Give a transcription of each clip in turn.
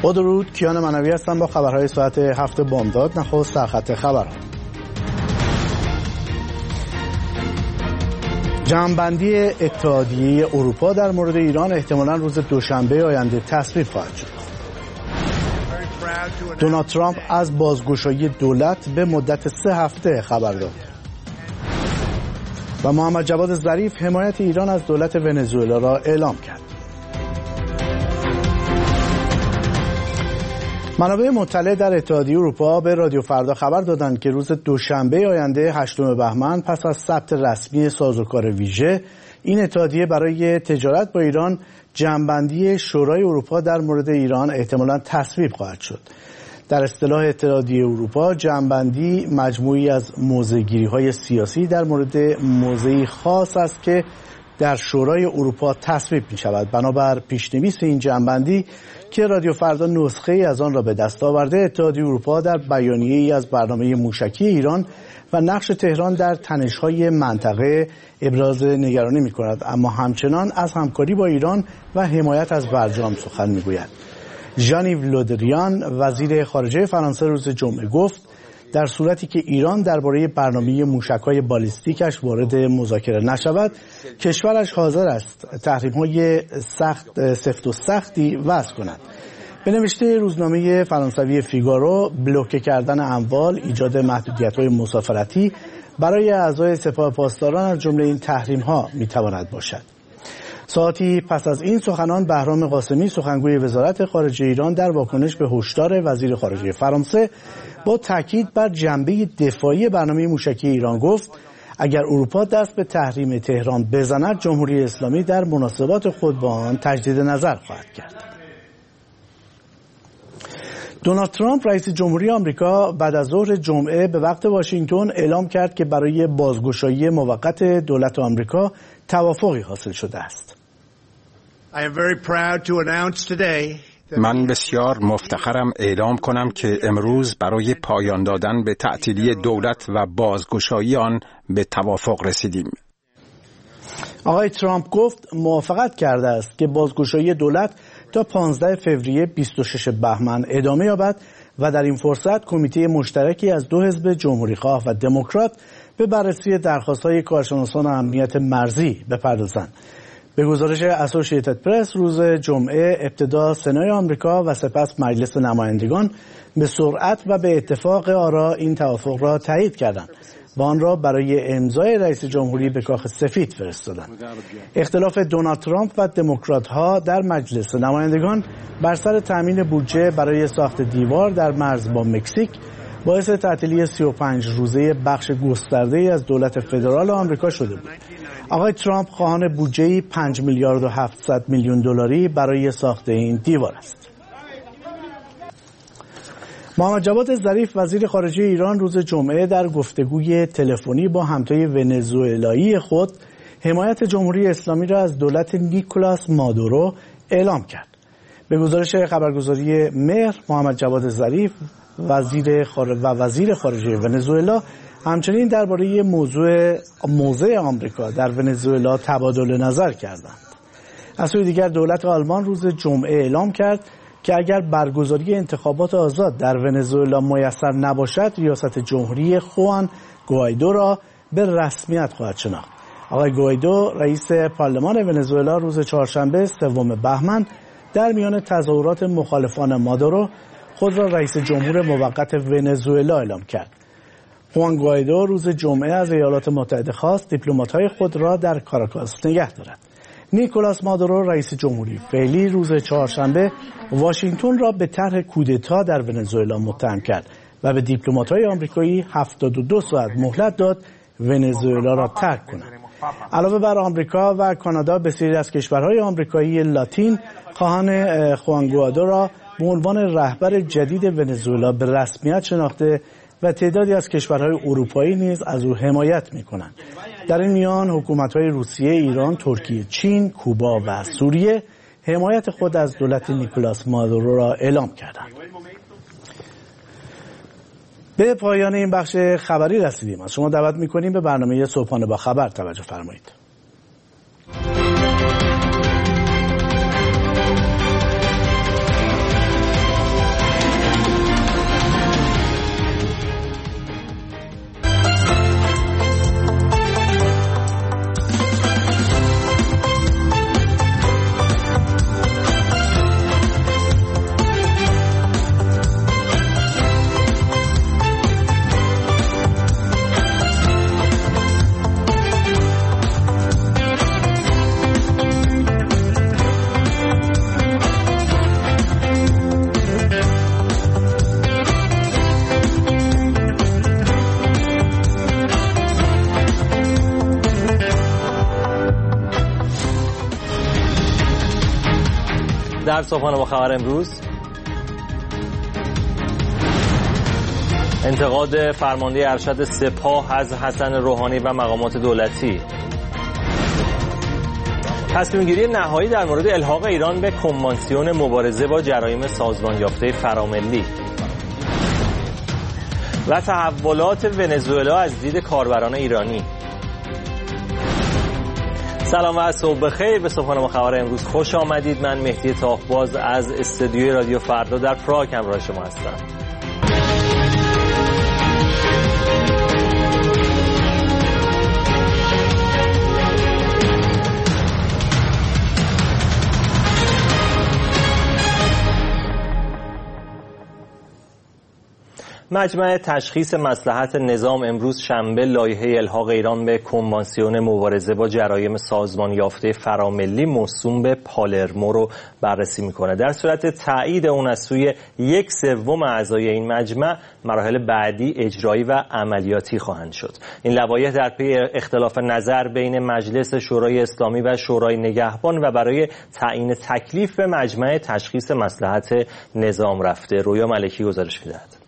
با درود، کیان منوی هستم با خبرهای ساعت 7 بامداد. نخست سرخط خبرها. جمع‌بندی اتحادیه اروپا در مورد ایران احتمالاً روز دوشنبه آینده تصویب خواهد شد. دونالد ترامپ از بازگشایی دولت به مدت 3 هفته خبر داد. و محمد جواد ظریف حمایت ایران از دولت ونزوئلا را اعلام کرد. منابع مطلع در اتحادیه اروپا به رادیو فردا خبر دادند که روز دوشنبه آینده 8 بهمن پس از ثبت رسمی سازوکار ویژه این اتحادیه برای تجارت با ایران، جمع‌بندی شورای اروپا در مورد ایران احتمالاً تصویب خواهد شد. در اصطلاح اتحادیه اروپا، جمع‌بندی مجموعی از موضع‌گیری‌های سیاسی در مورد موضعی خاص است که در شورای اروپا تصویب می شود. بنابر پیش‌نویس این جمع‌بندی که رادیو فردا نسخه ای از آن را به دست آورده، اتحادیه اروپا در بیانیه‌ای از برنامه موشکی ایران و نقش تهران در تنش‌های منطقه ابراز نگرانی می‌کند، اما همچنان از همکاری با ایران و حمایت از برجام سخن می‌گوید. ژان-یو لودریان، وزیر خارجه فرانسه، روز جمعه گفت در صورتی که ایران درباره برنامه موشک‌های بالیستیکش وارد مذاکره نشود، کشورش حاضر است تحریم‌های سفت و سختی وضع کند. به نوشته روزنامه فرانسوی فیگارو، بلوکه کردن اموال، ایجاد محدودیت‌های مسافرتی برای اعضای سپاه پاسداران از جمله این تحریم‌ها می‌تواند باشد. ساعتی پس از این سخنان، بهرام قاسمی، سخنگوی وزارت خارجه ایران، در واکنش به هشدار وزیر خارجه فرانسه با تاکید بر جنبه دفاعی برنامه موشکی ایران گفت اگر اروپا دست به تحریم تهران بزند، جمهوری اسلامی در مناسبات خود با آن تجدید نظر خواهد کرد. دونالد ترامپ، رئیس جمهوری آمریکا، بعد از ظهر جمعه به وقت واشنگتن اعلام کرد که برای بازگشایی موقت دولت آمریکا توافقی حاصل شده است. من بسیار مفتخرم اعلام کنم که امروز برای پایان دادن به تعطیلی دولت و بازگشایی آن به توافق رسیدیم. آقای ترامپ گفت موافقت کرده است که بازگشایی دولت تا 15 فوریه 26 بهمن ادامه یابد و در این فرصت کمیته مشترکی از دو حزب جمهوری‌خواه و دموکرات به بررسی درخواست‌های کارشناسان امنیت مرزی بپردازند. به گزارش اسوسییتد پرس، روز جمعه ابتدا سنای آمریکا و سپس مجلس نمایندگان به سرعت و به اتفاق آرا این توافق را تایید کردند و آن را برای امضای رئیس جمهوری به کاخ سفید فرستادند. اختلاف دونالد ترامپ و دموکرات‌ها در مجلس نمایندگان بر سر تامین بودجه برای ساخت دیوار در مرز با مکزیک باعث تعطیلی 35 روزه بخش گسترده‌ای از دولت فدرال آمریکا شده بود. آقای ترامپ خواهان بودجه‌ای 5 میلیارد و 700 میلیون دلاری برای ساخت این دیوار است. محمد جواد ظریف، وزیر خارجه ایران، روز جمعه در گفتگوی تلفنی با همتای ونزوئلایی خود حمایت جمهوری اسلامی را از دولت نیکولاس مادورو اعلام کرد. به گزارش خبرگزاری مهر، محمد جواد ظریف وزیر خارجه ونزوئلا همچنین درباره موضع آمریکا در ونزوئلا تبادل نظر کردند. از سوی دیگر، دولت آلمان روز جمعه اعلام کرد که اگر برگزاری انتخابات آزاد در ونزوئلا میسر نباشد، ریاست جمهوری خوان گوایدو را به رسمیت خواهد شناخت. آقای گوایدو، رئیس پارلمان ونزوئلا، روز چهارشنبه 3 بهمن در میان تظاهرات مخالفان مادورو خود را رئیس جمهور موقت ونزوئلا اعلام کرد. خوان گوایدو روز جمعه از ایالات متحده خواست دیپلمات‌های خود را در کاراکاس نگه دارد. نیکولاس مادورو، رئیس جمهوری فعلی، روز چهارشنبه واشنگتن را به طرح کودتا در ونزوئلا متهم کرد و به دیپلمات‌های آمریکایی 72 ساعت مهلت داد ونزوئلا را ترک کنند. علاوه بر آمریکا و کانادا، بسیاری از کشورهای آمریکایی لاتین خواهان خوان گوایدو را به عنوان رهبر جدید ونزوئلا به رسمیت شناخته و تعدادی از کشورهای اروپایی نیز از او حمایت می‌کنند. در این میان حکومت‌های روسیه، ایران، ترکیه، چین، کوبا و سوریه حمایت خود از دولت نیکولاس مادورو را اعلام کردند. به پایان این بخش خبری رسیدیم. از شما دعوت می‌کنیم به برنامه صبحانه با خبر توجه فرمایید. در صبحانه با خبر امروز، انتقاد فرمانده ارشد سپاه از حسن روحانی و مقامات دولتی، تصمیم‌گیری نهایی در مورد الحاق ایران به کنوانسیون مبارزه با جرایم سازمان یافته فراملی و تحولات ونزوئلا از دید کاربران ایرانی. سلام و صبح بخیر. به صبحانه با خبر امروز خوش آمدید. من مهدی تاقباز از استودیوی رادیو فردا در پراگ همراه شما هستم. مجمع تشخیص مصلحت نظام امروز شنبه لایحه الحاق ایران به کنوانسیون مبارزه با جرایم سازمان یافته فراملی موسوم به پالرمو رو بررسی میکنه. در صورت تایید اون از سوی 1/3 اعضای این مجمع، مراحل بعدی اجرایی و عملیاتی خواهند شد. این لوایح در پی اختلاف نظر بین مجلس شورای اسلامی و شورای نگهبان و برای تعیین تکلیف به مجمع تشخیص مصلحت نظام رفته. رویا ملکی گزارش می‌دهد.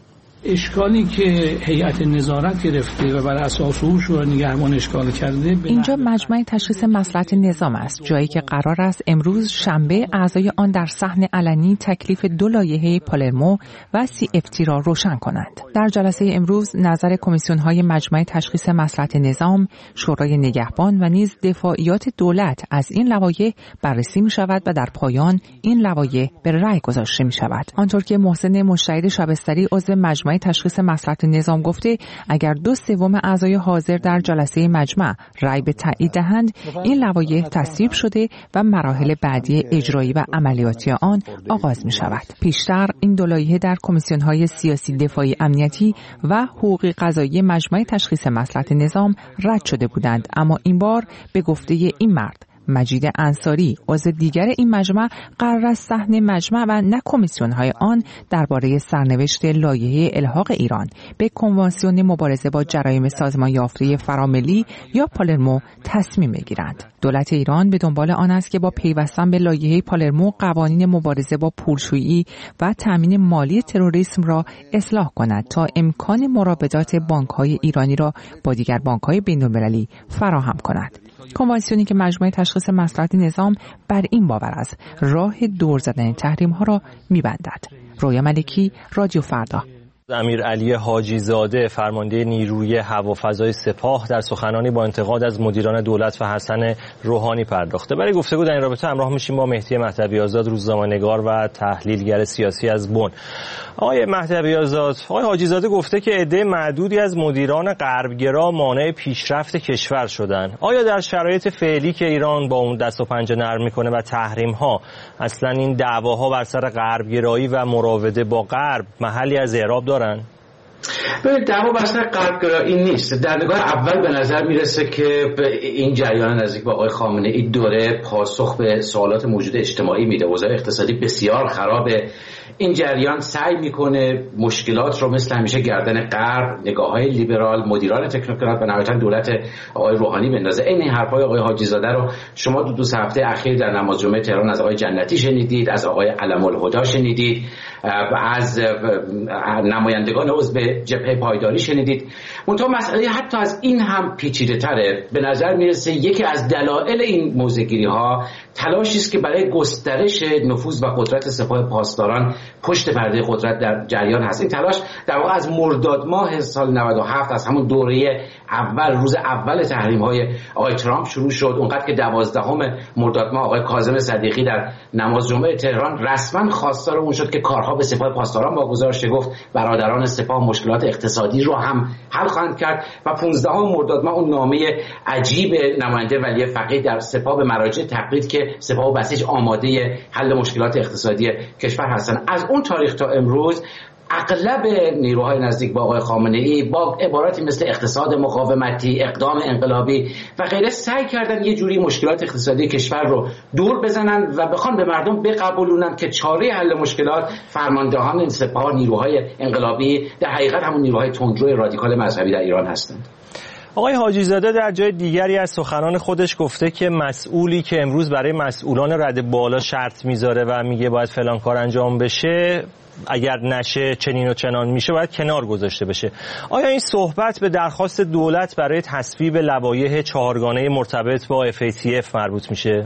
اشکالی که هیئت نظارت گرفته و بر اساس او شورای نگهبان اشکال کرده، اینجا مجمع تشخیص مصلحت نظام است، جایی که قرار است امروز شنبه اعضای آن در صحن علنی تکلیف 2 لایحه پالرمو و CFT را روشن کنند. در جلسه امروز نظر کمیسیون‌های مجمع تشخیص مصلحت نظام، شورای نگهبان و نیز دفاعیات دولت از این لوایح بررسی می‌شود و در پایان این لوایح به رأی گذاشته می‌شود. آنطور که محسن مجتهد شبستری عضو مجمع تشخیص مصلحت نظام گفته، اگر 2/3 اعضای حاضر در جلسه مجمع رأی به تایید دهند، این لوایح تصویب شده و مراحل بعدی اجرایی و عملیاتی آن آغاز می شود. پیشتر این 2 لایحه در کمیسیون‌های سیاسی، دفاعی، امنیتی و حقوقی قضایی مجمع تشخیص مصلحت نظام رد شده بودند، اما این بار به گفته این مرد مجید انصاری، عضو دیگر این مجمع، قرار است صحن مجمع و نه کمیسیون‌های آن درباره سرنوشت لایحه الحاق ایران به کنوانسیون مبارزه با جرایم سازمان یافته فراملی یا پالرمو تصمیم بگیرند. دولت ایران به دنبال آن است که با پیوستن به لایحه پالرمو قوانین مبارزه با پولشویی و تامین مالی تروریسم را اصلاح کند تا امکان مرابطات بانک‌های ایرانی را با دیگر بانک‌های بین‌المللی فراهم کند. کنوانسیونی که مجمع تشخیص مصلحت نظام بر این باور است راه دور زدن تحریم‌ها را می‌بندد. رویا ملکی، رادیو فردا. امیرعلی حاجی زاده، فرمانده نیروی هوافضای سپاه، در سخنانی با انتقاد از مدیران دولت و حسن روحانی پرداخته. برای گفتگو در این رابطه همراه میشیم با مهدی مهدوی آزاد، روزنامه‌نگار و تحلیلگر سیاسی از بن. آقای مهدوی آزاد، آقای حاجی زاده گفته که عده معدودی از مدیران غربگرا مانع پیشرفت کشور شدن. آیا در شرایط فعلی که ایران با اون دست و پنجه نرم میکنه و تحریم‌ها، اصلا این دعواها بر سر غربگرایی و مراوده با غرب محلی از اعراب دارن؟ ببینید، دعوا بر سر غربگرایی نیست. در نگاه اول به نظر میرسه که این جریان نزدیک به آقای خامنه‌ای دوره پاسخ به سوالات موجود اجتماعی میده. وضع اقتصادی بسیار خرابه. این جریان سعی میکنه مشکلات رو مثل همیشه گردن غرب، نگاه‌های لیبرال، مدیران تکنوکرات و نهایتاً دولت آقای روحانی بندازه. این حرفای آقای حاجی زاده رو شما دو هفته اخیر در نماز جمعه تهران از آقای جنتی شنیدید، از آقای علم الهدی شنیدید و از نمایندگان عضو جبهه پایداری شنیدید. منتها مسئله حتی از این هم پیچیده‌تره. به نظر میرسه یکی از دلایل این موضع‌گیری‌ها تلاشی است که برای گسترش نفوذ و قدرت سپاه پاسداران پشت پرده قدرت در جریان هست. این تلاش در واقع از مرداد ماه سال 97، از همون دوره اول، روز اول تحریم‌های آقای ترامپ شروع شد. اونقدر که 12 مرداد ماه آقای کاظم صدیقی در نماز جمعه تهران رسما خواستار اون شد که کارها به سپاه پاسداران واگذار شه. گفت برادران سپاه مشکلات اقتصادی رو هم حل خواهند کرد و 15 مرداد ماه اون نامه عجیب نماینده ولی فقیه در سپاه به مراجع تقرید که سپاه و بسیج آماده حل مشکلات اقتصادی کشور هستند. از اون تاریخ تا امروز اغلب نیروهای نزدیک با آقای خامنه‌ای با عباراتی مثل اقتصاد مقاومتی، اقدام انقلابی و غیره سعی کردن یه جوری مشکلات اقتصادی کشور رو دور بزنن و بخوان به مردم بقبولونن که چاره حل مشکلات فرماندهان سپاه، نیروهای انقلابی، در حقیقت همون نیروهای تندرو رادیکال مذهبی در ایران هستند. آقای حاجی زاده در جای دیگری از سخنان خودش گفته که مسئولی که امروز برای مسئولان رده بالا شرط میذاره و میگه باید فلان کار انجام بشه، اگر نشه چنین و چنان میشه، باید کنار گذاشته بشه. آیا این صحبت به درخواست دولت برای تصویب لوایح چهارگانه مرتبط با FATF مربوط میشه؟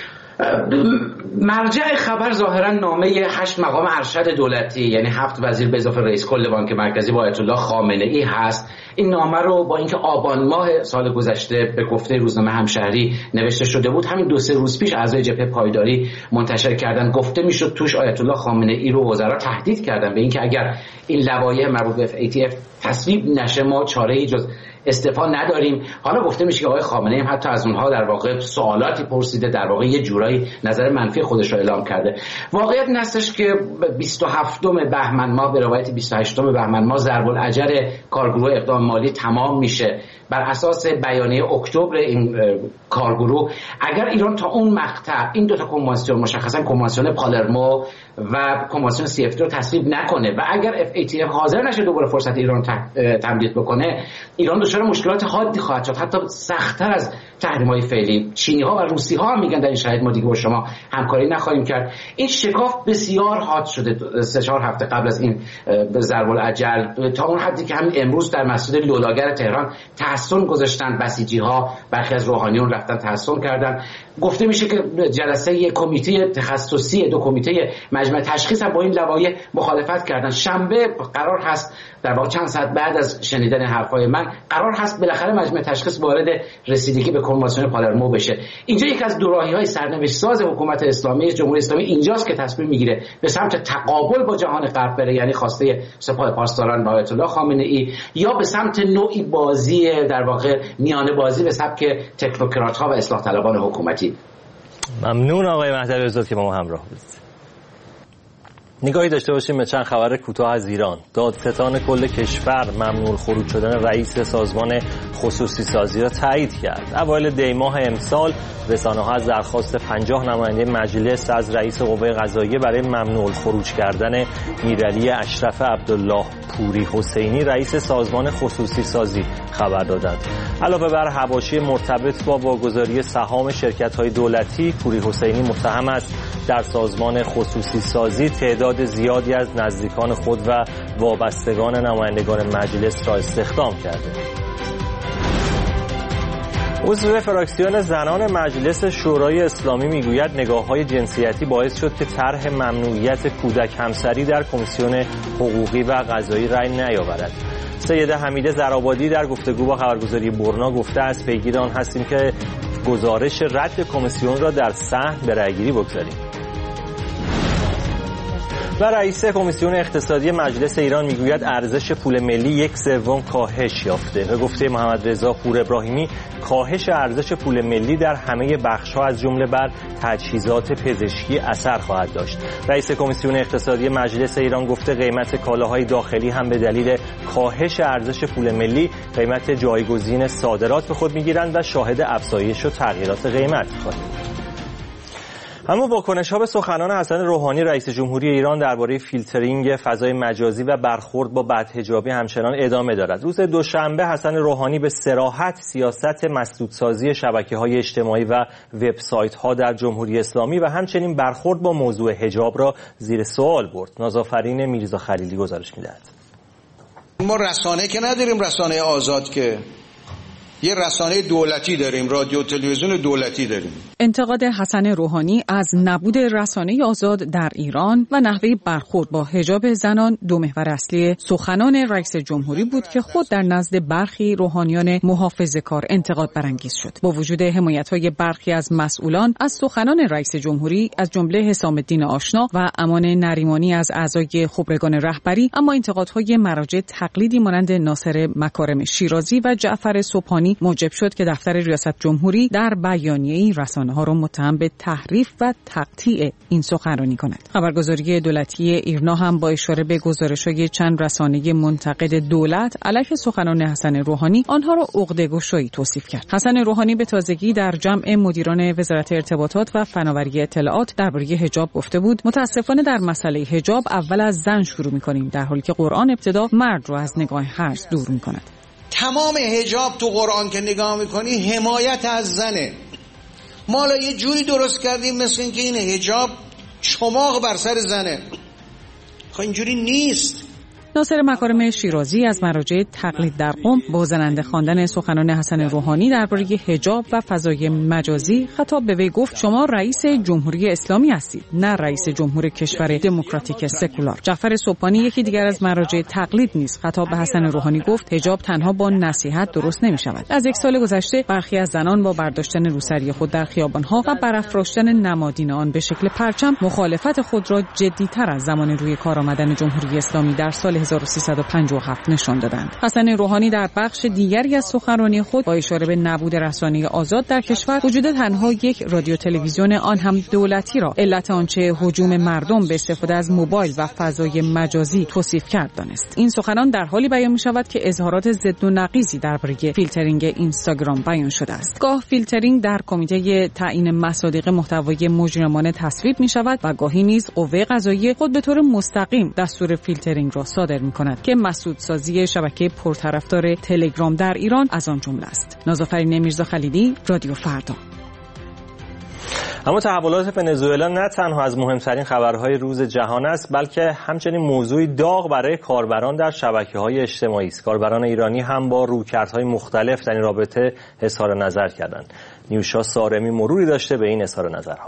مرجع خبر ظاهرا نامه 8 مقام ارشد دولتی، یعنی 7 وزیر به اضافه رئیس کل بانک مرکزی با آیت الله خامنه ای هست. این نامه رو با اینکه آبان ماه سال گذشته به گفته روزنامه همشهری نوشته شده بود، همین 2-3 روز پیش اعضای جبهه پایداری منتشر کردن. گفته میشد توش آیت الله خامنه ای رو وزرا تهدید کردن به اینکه اگر این لوایح مربوط به FATF تصویب نشه ما چاره‌ای جز استعفا نداریم. حالا گفته میشه که آقای خامنه‌ای هم حتی از اونها در واقع سوالاتی پرسیده، در واقع یه جورایی نظر منفی خودش رو اعلام کرده. واقعیت این هستش که 27 بهمن ماه به روایت 28 بهمن ماه ضرب الاجر کارگروه اقدام مالی تمام میشه. بر اساس بیانیه اکتبر این کارگروه اگر ایران تا اون مقطع این دو تا کنوانسیون، مشخصا کنوانسیون پالرمو و کنوانسیون CFT رو تصویب نکنه و اگر FATF حاضر نشه دوباره فرصت ایران تمدید بکنه، ایران دچار مشکلات حادی خواهد شد، حتی سخت‌تر از تحریم‌های فعلی. چینی‌ها و روسی‌ها هم میگن در این شرایط ما دیگه با شما همکاری نخواهیم کرد. این شکاف بسیار حاد شده 3-4 هفته قبل از این ضرب الاجل، تا اون حدی که همین امروز در مسجد لولاگر تهران تحسن گذاشتن بسیجی‌ها، برخی از روحانیون رفتن تحسن کردن. گفته میشه که جلسه کمیته تخصصی، 2 کمیته مجمع تشخیص هم با این لوایح مخالفت کردن. شنبه قرار هست، در واقع چند ساعت بعد از شنیدن حرفای من، قرار هست بالاخره مجمع تشخیص وارد رسیدگی به کنوانسیون پالرمو بشه. اینجا یک از دوراهی‌های سرنوشت ساز حکومت اسلامی، جمهوری اسلامی اینجاست که تصمیم میگیره به سمت تقابل با جهان غرب بره، یعنی خواسته سپاه پاسداران با آیت الله خامنه ای، یا به سمت نوعی بازی در واقع میانه بازی به سبک تکنوکرات‌ها و اصلاح طلبان حکومتی. ممنون آقای مهدوی آزاد که با ما همراه بودید. نگاهی داشته باشیم به چند خبر کوتاه از ایران. دادستان کل کشور ممنوع الخروج شدن رئیس سازمان خصوصی سازی را تایید کرد. اوایل دی ماه امسال رسانه‌ها از درخواست 50 نماینده مجلس از رئیس قوه قضاییه برای ممنوع الخروج کردن میرعلی اشرف عبدالله پوری حسینی رئیس سازمان خصوصی سازی خبر دادند. علاوه بر حواشی مرتبط با واگذاری سهام شرکت‌های دولتی، پوری حسینی متهم است در سازمان خصوصی سازی تعداد زیادی از نزدیکان خود و وابستگان نمایندگان مجلس را استخدام کرده. عضو فراکسیون زنان مجلس شورای اسلامی میگوید نگاه‌های جنسیتی باعث شد که طرح ممنوعیت کودک همسری در کمیسیون حقوقی و قضایی رأی نیاورد. سیده حمیده زرآبادی در گفتگو با خبرگزاری برنا گفته است پیگیر آن هستیم که گزارش رد کمیسیون را در صحن به رأیگیری بگذاریم. و رئیس کمیسیون اقتصادی مجلس ایران میگوید ارزش پول ملی 1/3 کاهش یافته. به گفته محمد رضا پور ابراهیمی کاهش ارزش پول ملی در همه بخش‌ها از جمله بر تجهیزات پزشکی اثر خواهد داشت. رئیس کمیسیون اقتصادی مجلس ایران گفته قیمت کالاهای داخلی هم به دلیل کاهش ارزش پول ملی قیمت جایگزین صادرات به خود میگیرند و شاهد افزایش و تغییرات قیمت خواهیم. اما واکنش‌ها به سخنان حسن روحانی رئیس جمهوری ایران درباره فیلترینگ فضای مجازی و برخورد با بدحجابی همچنان ادامه دارد. روز دوشنبه حسن روحانی به صراحت سیاست مسدودسازی شبکه‌های اجتماعی و وبسایت‌ها در جمهوری اسلامی و همچنین برخورد با موضوع حجاب را زیر سوال برد. نازآفرین میرزا خلیلی گزارش می‌دهد. ما رسانه که نداریم، رسانه آزاد که یه رسانه دولتی داریم، رادیو تلویزیون دولتی داریم. انتقاد حسن روحانی از نبود رسانه آزاد در ایران و نحوه برخورد با حجاب زنان دو محور اصلی سخنان رئیس جمهوری بود که خود در نزد برخی روحانیان محافظه‌کار انتقاد برانگیز شد. با وجود حمایت‌های برخی از مسئولان از سخنان رئیس جمهوری از جمله حسام الدین آشنا و امان نریمانی از اعضای خبرگان رهبری، اما انتقادهای مراجع تقلیدی مانند ناصر مکارم شیرازی و جعفر سبحانی موجب شد که دفتر ریاست جمهوری در بیانیه‌ای رسانه‌ها را متهم به تحریف و تقطیع این سخنرانی کند. خبرگزاری دولتی ایرنا هم با اشاره به گزارش‌های چند رسانه منتقد دولت علیه سخنان حسن روحانی آنها را عقده‌گشایی توصیف کرد. حسن روحانی به تازگی در جمع مدیران وزارت ارتباطات و فناوری اطلاعات درباره حجاب گفته بود متاسفانه در مسئله حجاب اول از زن شروع می‌کنیم، در حالی که قرآن ابتدا مرد را از نگاه هرز دور می‌کند. تمام حجاب تو قرآن که نگاه میکنی حمایت از زنه. ما حالا یه جوری درست کردیم مثل اینکه این حجاب چماق بر سر زنه. خب اینجوری نیست. ناصر مکارم شیرازی از مراجع تقلید در قم با زننده خواندن سخنان حسن روحانی درباره حجاب و فضای مجازی خطاب به وی گفت شما رئیس جمهوری اسلامی هستید، نه رئیس جمهور کشور دموکراتیک سکولار. جعفر صبحانی یکی دیگر از مراجع تقلید نیز خطاب به حسن روحانی گفت حجاب تنها با نصیحت درست نمی شود. از یک سال گذشته برخی از زنان با برداشتن روسری خود در خیابان‌ها و برافراشتن نمادین آن به شکل پرچم مخالفت خود را جدی‌تر از زمان روی کار آمدن جمهوری اسلامی در سال 1357 نشان دادند. حسن روحانی در بخش دیگری از سخنرانی خود با اشاره به نبود رسانه آزاد در کشور، وجود تنها یک رادیو تلویزیون آن هم دولتی را علت آنچه هجوم مردم به استفاده از موبایل و فضای مجازی توصیف کرد دانست. این سخنان در حالی بیان می شود که اظهارات ضد و نقیضی درباره فیلترینگ اینستاگرام بیان شده است. گاه فیلترینگ در کمیته تعیین مصادیق محتوای مجرمانه تصویب می شود و گاهی نیز قوه قضاییه خود به طور مستقیم دستور فیلترینگ را صادر می کند که مسدودسازی شبکه پرطرفدار تلگرام در ایران از آن جمله است. نازافرین میرزا خلیلی، رادیو فردا. اما تحولات ونزوئلا نه تنها از مهمترین خبرهای روز جهان است، بلکه همچنین موضوعی داغ برای کاربران در شبکه‌های اجتماعی است. کاربران ایرانی هم با رویکردهای مختلف در این رابطه اظهار نظر کردند. نیوشا سارمی مروری داشته به این اظهار نظرها.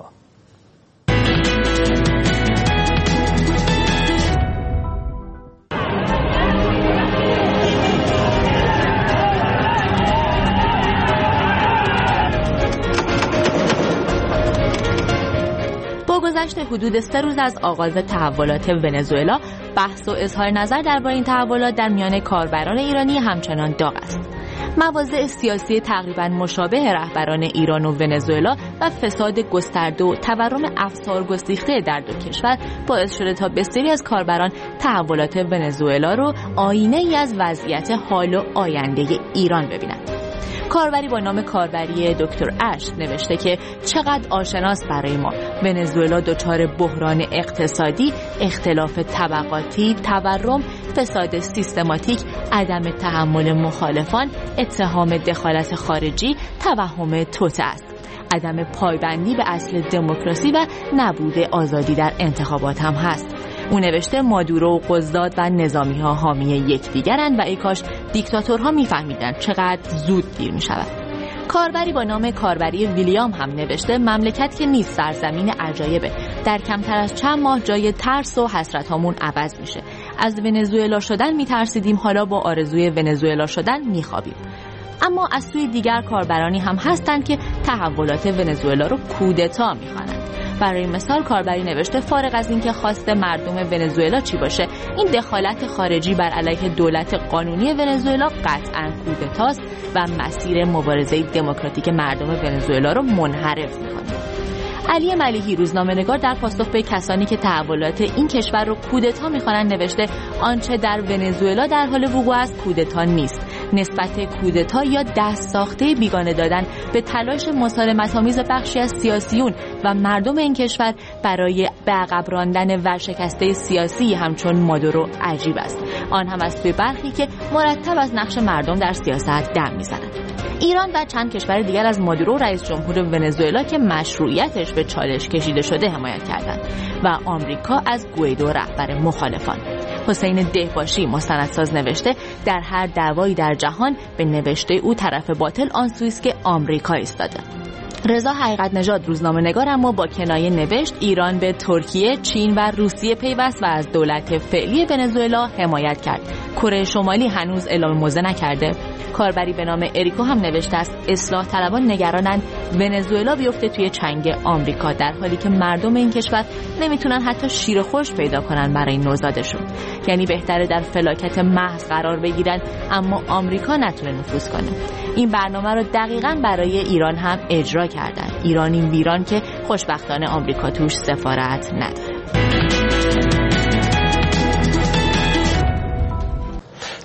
گذشت حدود 3 روز از آغاز تحولات ونزوئلا، بحث و اظهار نظر درباره این تحولات در میان کاربران ایرانی همچنان داغ است. مواضع سیاسی تقریبا مشابه رهبران ایران و ونزوئلا و فساد گسترده و تورم افسار گسیخته در دو کشور باعث شده تا بسیاری از کاربران تحولات ونزوئلا رو آینه‌ای از وضعیت حال و آینده ایران ببینند. کاربری با نام کاربری دکتر اش نوشته که چقدر آشناس برای ما. ونزوئلا دچار بحران اقتصادی، اختلاف طبقاتی، تورم، فساد سیستماتیک، عدم تحمل مخالفان، اتهام دخالت خارجی، توهم توطئه است. عدم پایبندی به اصل دموکراسی و نبود آزادی در انتخابات هم هست. او نوشته مادورو و قضات و نظامی ها حامی یکدیگرند و ای کاش دیکتاتورها میفهمیدن چقدر زود دیر می شود. کاربری با نام کاربری ویلیام هم نوشته مملکت که نیست سرزمین عجایبه. در کمتر از چند ماه جای ترس و حسرت هامون عوض میشه. از ونزوئلا شدن میترسیدیم، حالا با آرزوی ونزوئلا شدن میخوابیم. اما از سوی دیگر کاربرانی هم هستند که تحولات ونزوئلا رو کودتا میخوانند. برای مثال کاربری نوشته فارغ از اینکه خواست مردم ونزوئلا چی باشه، این دخالت خارجی بر علیه دولت قانونی ونزوئلا قطعاً کودتاست و مسیر مبارزه دموکراتیک مردم ونزوئلا رو منحرف می‌کنه. علی ملیحی روزنامه‌نگار در پاسخ به کسانی که تحولات این کشور رو کودتا می‌خوانند نوشته آنچه در ونزوئلا در حال وقوع است کودتا نیست. نسبت کودتا یا دست ساخته بیگانه دادن به تلاش مسالمت‌آمیز بخشی از سیاسیون و مردم این کشور برای به عقب راندن ورشکسته سیاسی همچون مادورو عجیب است. آن هم از سوی برخی که مرتب از نقش مردم در سیاست دم می‌زنند. ایران و چند کشور دیگر از مادورو رئیس جمهور ونزوئلا که مشروعیتش به چالش کشیده شده حمایت کردند و آمریکا از گویدو رهبر مخالفان. حسین دهباشی مستندساز نوشته در هر دعوایی در جهان به نوشته او طرف باطل آن سویست که آمریکا ایستاده. رضا حقیقت نژاد روزنامه‌نگار اما با کنایه نوشت ایران به ترکیه، چین و روسیه پیوست و از دولت فعلی ونزوئلا حمایت کرد. کره شمالی هنوز اعلام موضع نکرده. کاربری به نام اریکو هم نوشته است اصلاح طلبان نگرانند ونزوئلا بیفته توی چنگ آمریکا، در حالی که مردم این کشور نمیتونن حتی شیر خوش پیدا کنن برای نوزادشون. یعنی بهتره در فلاکت محض قرار بگیرن اما آمریکا نتونه نفوذ کنه. این برنامه رو دقیقاً برای ایران هم اجرا کردن. ایرانی ویران که خوشبختانه آمریکا توش سفارت نداره.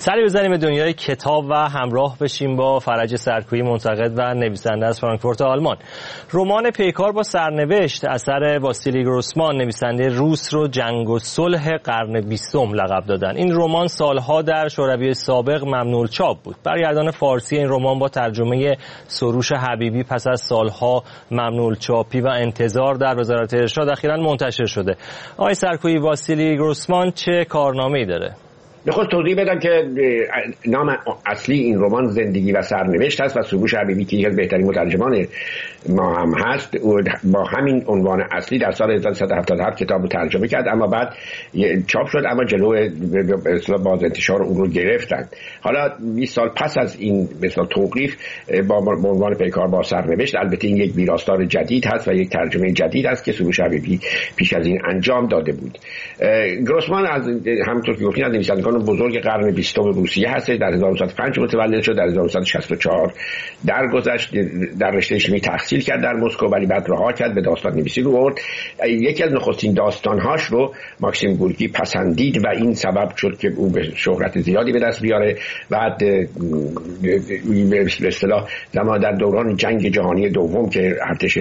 سری بزنیم به دنیای کتاب و همراه بشیم با فرج سرکویی، منتقد و نویسنده از فرانکفورت آلمان. رمان پیکار با سرنوشت اثر واسیلی گروسمان، نویسنده روس، رو جنگ و صلح قرن 20 لقب دادن. این رمان سالها در شوروی سابق ممنوع الچاپ بود. برگردان فارسی این رمان با ترجمه سروش حبیبی پس از سالها ممنوع الچاپی و انتظار در وزارت ارشاد اخیراً منتشر شده. آقای سرکویی، واسیلی گروسمان چه کارنامه‌ای داره؟ بخواست توضیح بدم که نام اصلی این رمان زندگی و سرنوشت هست و سروش حبیبی که یکی از بهترین مترجمان ما هم هست با همین عنوان اصلی در سال 1377 کتاب رو ترجمه کرد، اما بعد چاپ شد، اما جلوی باز انتشار اون رو گرفتن. حالا 20 سال پس از این مثلا توقیف با عنوان پیکار با سرنوشت، البته این یک ویراستار جدید هست و یک ترجمه جدید است که سروش حبیبی پیش از این انجام داده بود. گروسمان از همونطور که گفتین از نویسندگان بزرگ قرن 20 روسیه هست. در 1905 متولد شد، در 1964 درگذشت، در رشته شیمی تحصیل کرد در مسکو، ولی بعد رها کرد، به داستان نویسی رو برد. یکی از نخستین داستانهاش رو ماکسیم گورکی پسندید و این سبب شد که او به شهرت زیادی به دست بیاره. بعد به اصطلاح در دوران جنگ جهانی دوم که ارتش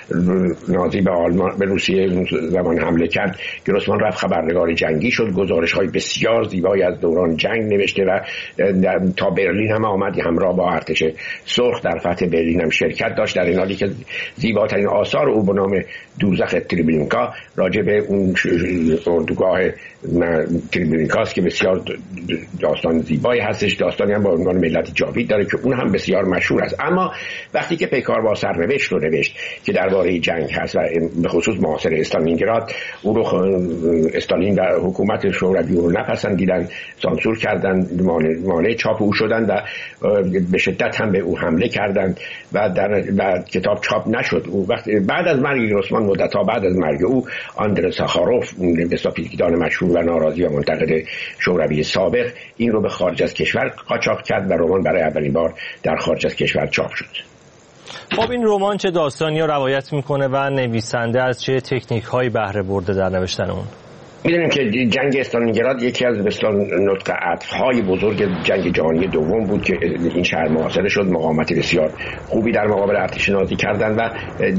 نازی به آلمان به روسیه زمان حمله کرد، گروسمان رفت خبرنگار جنگی شد، گزارش‌های بسیار زیبایی از دوران جنگ نوشته و تا برلین هم آمد، همراه با ارتش سرخ در فتح برلین هم شرکت داشت. در این حالی که زیباترین آثار او به نام دوزخ تریبلینکا راجع به اون اردوگاه تریبلینکاست که بسیار داستان زیبایی هستش. داستانی هم با عنوان ملت جاوید داره که اون هم بسیار مشهور است. اما وقتی که پیکار با سرنوشت رو نوشت که درباره جنگ هست و به خصوص محاصره استالینگراد، او رو استالین و حکومت شوروی رو نپسندیدن، سانسور کردن، مانع چاپ او شدن و به شدت هم به او حمله کردند و در کتاب چاپ نشد. او بعد از مرگ گروسمان، مدت‌ها بعد از مرگ او، آندری ساخاروف، فیزیکدان مشهور و ناراضی و منتقد شوروی سابق، این رو به خارج از کشور قاچاق کرد و رمان برای اولین بار در خارج از کشور چاپ شد. خب این رمان چه داستانی رو روایت میکنه و نویسنده از چه تکنیک‌هایی بهره برده در نوشتن اون؟ می‌دونیم که جنگ استالینگراد یکی از نقطه عطف‌های بزرگ جنگ جهانی دوم بود که این شهر محاصره شد. مقاومت بسیار خوبی در مقابل ارتش نازی کردن و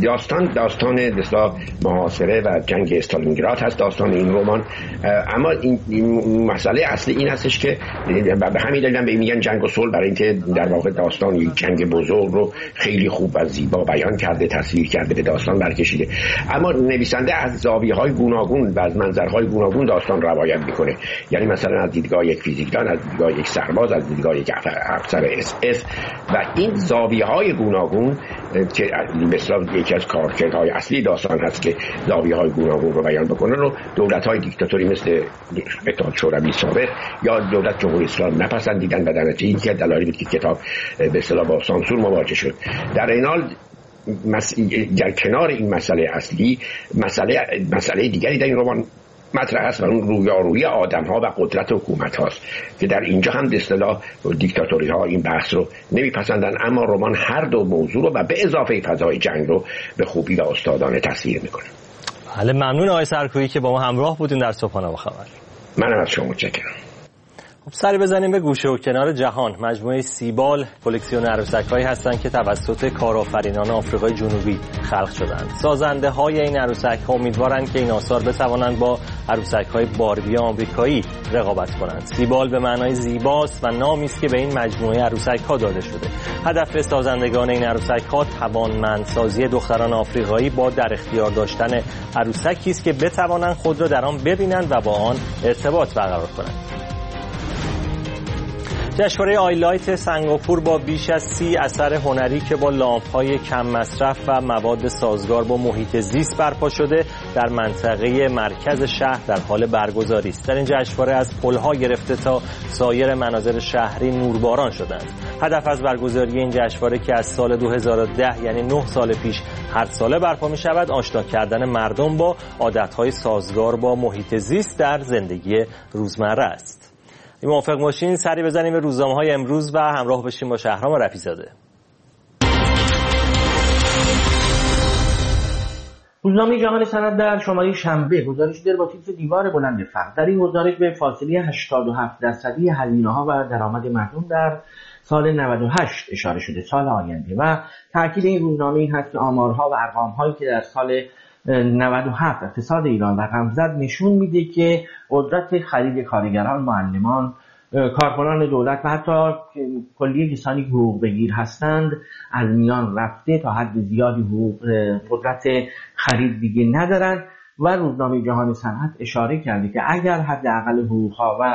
داستان محاصره و جنگ استالینگراد هست داستان این رمان. اما این مسئله اصلی این هستش که به همین دلیل به میگن جنگ و صلح، برای اینکه در واقع داستان یک جنگ بزرگ رو خیلی خوب و زیبا بیان کرده، تصویر کرده، به داستان برکشیده. اما نویسنده از زاویه‌های گوناگون و از منظرهای گوناگون داستان روایت میکنه. یعنی مثلا از دیدگاه یک فیزیکدان، از دیدگاه یک سرباز، از دیدگاه یک افسر اس و این زاویه‌های گوناگون که مثلا یکی از کارکردهای اصلی داستان هست که زاویه‌های گوناگون رو بیان بکنه، رو دولت‌های دیکتاتوری مثل اتحاد شوروی سابق یا دولت جمهوری اسلامی نپسندیدن و در نتیجه این که دلایلی بود که کتاب به اصطلاح با سانسور مواجه شد. در این حال در کنار این مسئله اصلی مسئله دیگری در این رمان مطرح است و اون رویارویی آدم‌ها و قدرت حکومت هاست که در اینجا هم به اصطلاح دیکتاتوری ها این بحث رو نمیپسندن، اما رمان هر دو موضوع رو و به اضافه فضای جنگ رو به خوبی و استادانه تصویر میکنه. بله، ممنون آقای سرکویی که با ما همراه بودین در صبحانه با خبر. منم از شما متشکرم. خب سری بزنیم به گوشه و کنار جهان. مجموعه سیبال کلکسیون عروسک‌هایی هستند که توسط کارآفرینان آفریقای جنوبی خلق شدند. سازنده‌های این عروسک‌ها امیدوارند که این آثار بتوانند با عروسک‌های باربی آمریکایی رقابت کنند. سیبال به معنای زیباست و نامی است که به این مجموعه عروسک‌ها داده شده. هدف سازندگان این عروسک‌ها توانمندسازی دختران آفریقایی با در اختیار داشتن عروسکی است که بتوانند خود را در آن ببینند و با آن ارتباط برقرار کنند. جشنواره آیلایت سنگاپور با بیش از 30 اثر هنری که با لامپ‌های کم مصرف و مواد سازگار با محیط زیست برپا شده در منطقه مرکز شهر در حال برگزاری است. در این جشنواره از پل‌ها گرفته تا سایر مناظر شهری نورباران شدند. هدف از برگزاری این جشنواره که از سال 2010 یعنی 9 سال پیش هر ساله برپا می‌شود، آشنا کردن مردم با عادت‌های سازگار با محیط زیست در زندگی روزمره است. موافق باشین سری بزنیم به روزنامه‌های امروز و همراه بشیم با شهرام رفیع‌زاده. روزنامه جهان صنعت در شماره شنبه گزارش داره با تیتر دیوار بلند فقر. در این گزارش به فاصله 87% هزینه‌ها و درآمد مردم در سال 98 اشاره شده، سال آینده، و تاکید این روزنامه این هست که آمارها و ارقام‌هایی که در سال 97 اقتصاد ایران رقم زد نشون میده که قدرت خرید کارگران، معلمان، کارکنان دولت و حتی کلیه کسانی که حقوق بگیر هستند از میان رفته، تا حد زیادی قدرت خرید دیگه ندارن. و روزنامه جهان صنعت اشاره کرده که اگر حداقل حقوق‌ها و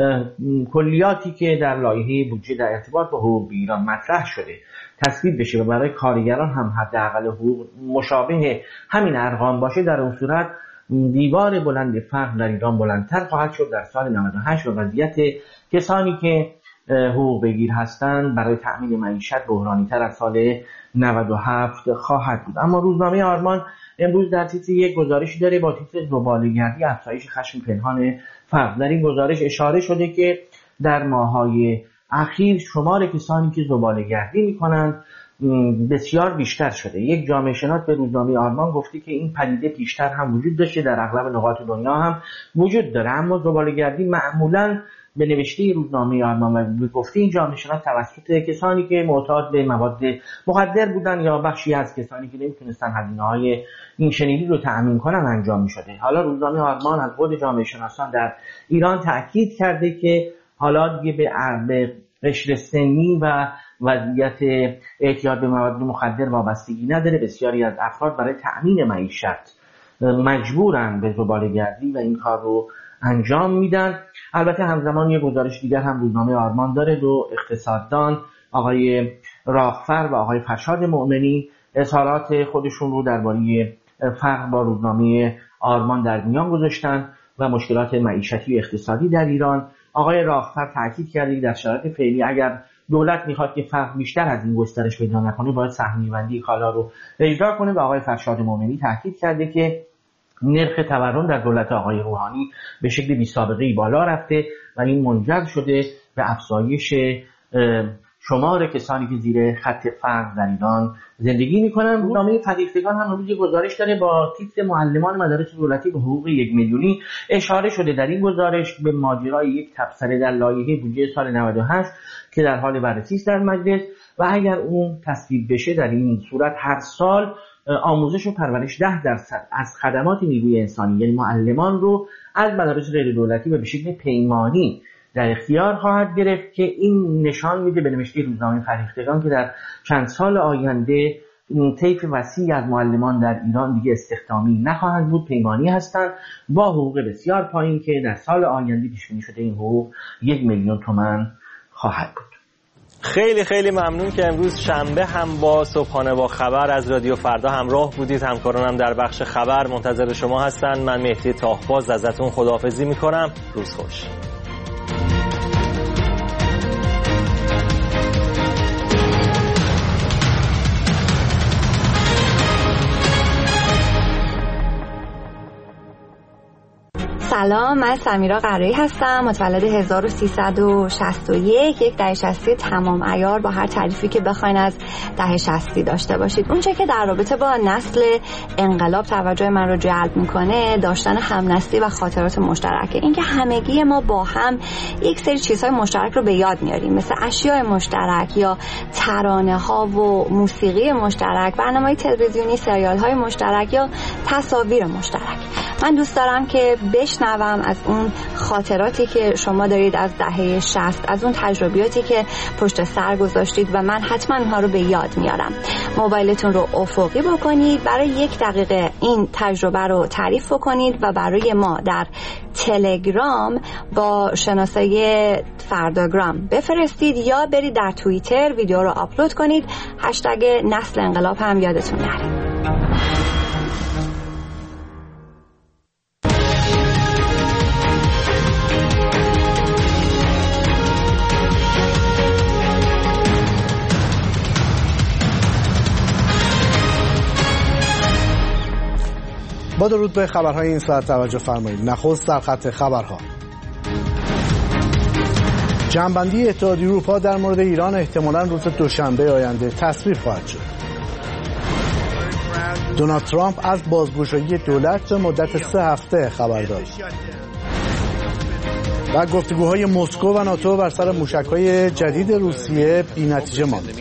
کلیاتی که در لایحه بودجه در ارتباط با حقوق ایران مطرح شده تصویب بشه و برای کارگران هم حداقل حقوق مشابه همین ارقام باشه، در اون صورت دیوار بلند فقر در ایران بلندتر خواهد شد در سال 98 و وضعیت کسانی که حقوق بگیر هستند برای تأمین معیشت بحرانی‌تر از سال 97 خواهد بود. اما روزنامه آرمان امروز در تیتر یک گزارشی داره با تیتر زباله‌گردی افزایش خشم پنهان فقر. در این گزارش اشاره شده که در ماه‌های اخیر شمار کسانی که زباله‌گردی می‌کنند بسیار بیشتر شده. یک جامعه شناس به روزنامه آرمان گفته که این پدیده پیشتر هم وجود داشته، در اغلب نقاط دنیا هم وجود داره، اما زباله‌گردی معمولاً به نوشته روزنامه آرمان و به گفته این جامعه شناس توسط کسانی که معتاد به مواد مخدر بودن یا بخشی از کسانی که نمیتونستن هزینه‌های این شنیدی رو تأمین کنن انجام می‌شده. حالا روزنامه آرمان از خود جامعه شناسان در ایران تأکید کرده که حالا دیگه به قشر سنی و وضعیت اعتیاد به مواد مخدر وابستگی نداره. بسیاری از افراد برای تأمین معیشت مجبورن به زباله‌گردی و این کار رو انجام میدن. البته همزمان یک گزارش دیگر هم روزنامه آرمان داره. دو اقتصاددان، آقای راغفر و آقای فرشاد مؤمنی، اظهارات خودشون رو درباره فقر با روزنامه آرمان در میان گذاشتن و مشکلات معیشتی و اقتصادی در ایران. آقای راغفر تاکید کرده که در شرایط فعلی اگر دولت میخواد که فقر بیشتر از این گسترش پیدا نکنه باید سهمیه‌بندی کالا رو اجرا کنه و آقای فرشاد مؤمنی تاکید کرده که نرخ تورم در دولت آقای روحانی به شکل بی‌سابقه‌ای بالا رفته و این منجر شده به افزایش شمار کسانی که زیر خط فقر در ایران زندگی میکنن. روزنامه فرهیختگان هم امروز گزارش داره با تیتر معلمان مدارس دولتی به حقوق 1 میلیونی. اشاره شده در این گزارش به ماجرای یک تبصره در لایحه بودجه سال 98 که در حال بررسی است در مجلس و اگر اون تصویب بشه در این صورت هر سال آموزش و پرورش 10% از خدمات نیروی انسانی یعنی معلمان رو از مدارس غیر دولتی و به شکل پیمانی در اختیار خواهد گرفت که این نشان میده به نوشته روزنامه فرهیختگان که در چند سال آینده طیف وسیعی از معلمان در ایران دیگه استخدامی نخواهند بود، پیمانی هستند با حقوق بسیار پایین که در سال آینده پیش بینی شده این حقوق 1 میلیون تومان خواهد بود. خیلی خیلی ممنون که امروز شنبه هم با صبحانه با خبر از رادیو فردا همراه بودید. همکارانم در بخش خبر منتظر شما هستن. من مهدی تاهباز ازتون خداحافظی میکنم. روز خوش. سلام، من سمیرا قرایی هستم، متولد 1361، یک دهه 60 تمام عیار با هر تعریفی که بخواین از دهه 60 داشته باشید. اونچه که در رابطه با نسل انقلاب توجه من رو جلب میکنه داشتن همنسلی و خاطرات مشترکه. اینکه همگی ما با هم یک سری چیزهای مشترک رو به یاد میاریم، مثل اشیاء مشترک یا ترانه ها و موسیقی مشترک، برنامه‌های تلویزیونی، سریال های مشترک یا تصاویر مشترک. من دوست دارم که بشنوم از اون خاطراتی که شما دارید از دهه 60، از اون تجربیاتی که پشت سر گذاشتید و من حتما اونها رو به یاد میارم. موبایلتون رو افقی بکنید، برای 1 دقیقه این تجربه رو تعریف بکنید و برای ما در تلگرام با شناسایی فرداگرام بفرستید یا برید در توییتر ویدیو رو آپلود کنید. هشتگ نسل انقلاب هم یادتون نره. با درود به خبرهای این ساعت توجه فرمایید. نخست در خط خبرها. جمع‌بندی اتحادیه اروپا در مورد ایران احتمالاً روز دوشنبه آینده تصویب خواهد شد. دونالد ترامپ از بازگشایی دولت به مدت 3 هفته خبر داد. و گفتگوهای مسکو و ناتو بر سر موشک‌های جدید روسیه بی‌نتیجه ماند.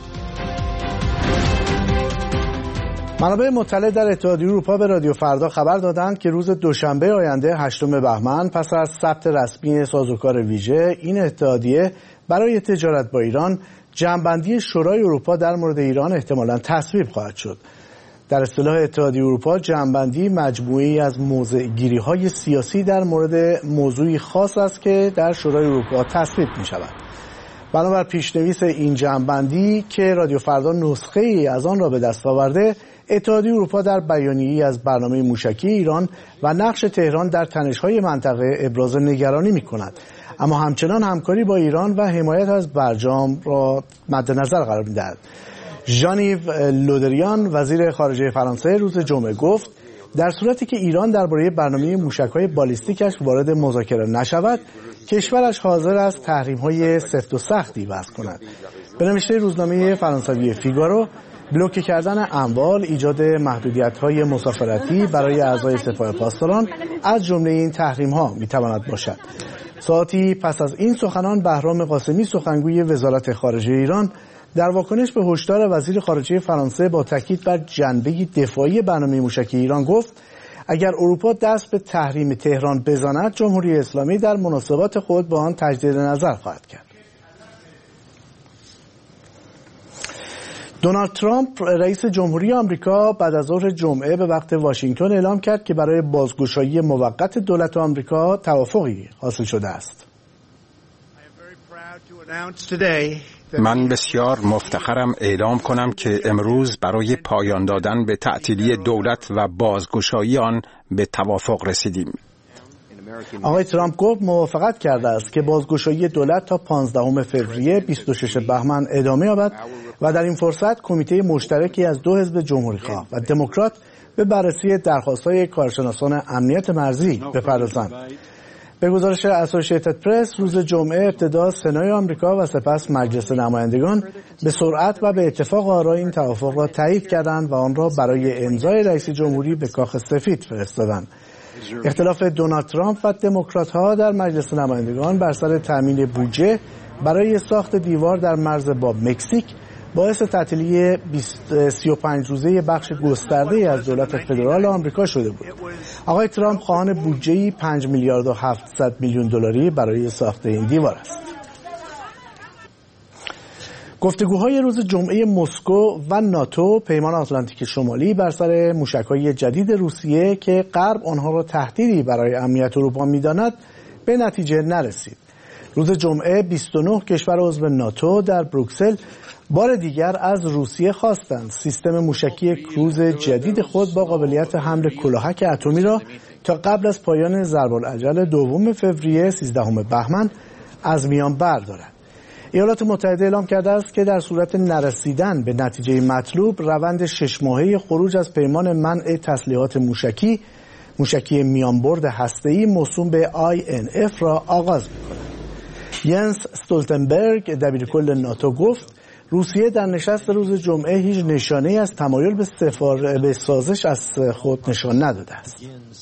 منابع مطلع در اتحادیه اروپا به رادیو فردا خبر دادند که روز دوشنبه آینده 8 بهمن پس از ثبت رسمی سازوکار ویژه این اتحادیه برای تجارت با ایران، جمع‌بندی شورای اروپا در مورد ایران احتمالاً تصویب خواهد شد. در اصطلاح اتحادیه اروپا جمع‌بندی مجموعه‌ای از موضع‌گیری‌های سیاسی در مورد موضوعی خاص است که در شورای اروپا تصویب می‌شود. بنابر پیشنویس این جمع‌بندی که رادیو فردا نسخه‌ای از آن را به دست آورده، اتحادیه اروپا در بیانیه‌ای از برنامه موشکی ایران و نقش تهران در تنش‌های منطقه ابراز نگرانی می‌کند، اما همچنان همکاری با ایران و حمایت از برجام را مد نظر قرار می‌دهد. ژان-ایو لودریان وزیر خارجه فرانسه روز جمعه گفت در صورتی که ایران درباره برنامه موشک‌های بالیستیکش وارد مذاکره نشود، کشورش حاضر است تحریم‌های سفت و سختی وضع کند. به نوشته روزنامه فرانسوی فیگارو، بلوک کردن اموال، ایجاد محدودیت‌های مسافرتی برای اعضای سپاه پاسداران از جمله این تحریم‌ها می‌تواند باشد. ساعتی پس از این سخنان، بهرام قاسمی سخنگوی وزارت خارجه ایران در واکنش به هشدار وزیر خارجه فرانسه با تاکید بر جنبه دفاعی برنامه موشکی ایران گفت اگر اروپا دست به تحریم تهران بزند، جمهوری اسلامی در مناسبات خود با آن تجدید نظر خواهد کرد. دونالد ترامپ رئیس جمهوری آمریکا بعد از ظهر جمعه به وقت واشنگتن اعلام کرد که برای بازگشایی موقت دولت آمریکا توافقی حاصل شده است. من بسیار مفتخرم اعلام کنم که امروز برای پایان دادن به تعطیلی دولت و بازگشایی آن به توافق رسیدیم. آقای ترامپ گفت موافقت کرده است که بازگشایی دولت تا 15 فوریه 26 بهمن ادامه یابد و در این فرصت کمیته مشترکی از 2 حزب جمهوری‌خواه و دموکرات به بررسی درخواست‌های کارشناسان امنیت مرزی بپردازند. به گزارش اسوسییتد پرس روز جمعه ابتدا سنای آمریکا و سپس مجلس نمایندگان به سرعت و به اتفاق آرا این توافق را تایید کردند و آن را برای امضای رئیس جمهوری به کاخ سفید فرستادند. اختلاف دونالد ترامپ و دموکرات‌ها در مجلس نمایندگان بر سر تامین بودجه برای ساخت دیوار در مرز با مکزیک باعث تعطیلی 35 روزه بخش گسترده از دولت فدرال آمریکا شده بود. آقای ترامپ خواهان بودجه‌ای 5 میلیارد و 700 میلیون دلاری برای ساخت این دیوار است. گفتگوهای روز جمعه مسکو و ناتو، پیمان آتلانتیک شمالی، بر سر موشک‌های جدید روسیه که غرب آنها را تهدیدی برای امنیت اروپا می‌داند به نتیجه نرسید. روز جمعه 29 کشور عضو ناتو در بروکسل بار دیگر از روسیه خواستند سیستم موشکی کروز جدید خود با قابلیت حمل کلاهک اتمی را تا قبل از پایان ضرب‌الاجل 2 فوریه 13 بهمن از میان بردارد. ایالات متحده اعلام کرده است که در صورت نرسیدن به نتیجه مطلوب، روند 6 ماهه خروج از پیمان منع تسلیحات موشکی میانبرد هسته‌ای موسوم به INF را آغاز می‌کند. ینس استولتنبرگ دبیرکل ناتو گفت روسیه در نشست روز جمعه هیچ نشانه‌ای از تمایل به سازش از خود نشان نداده است.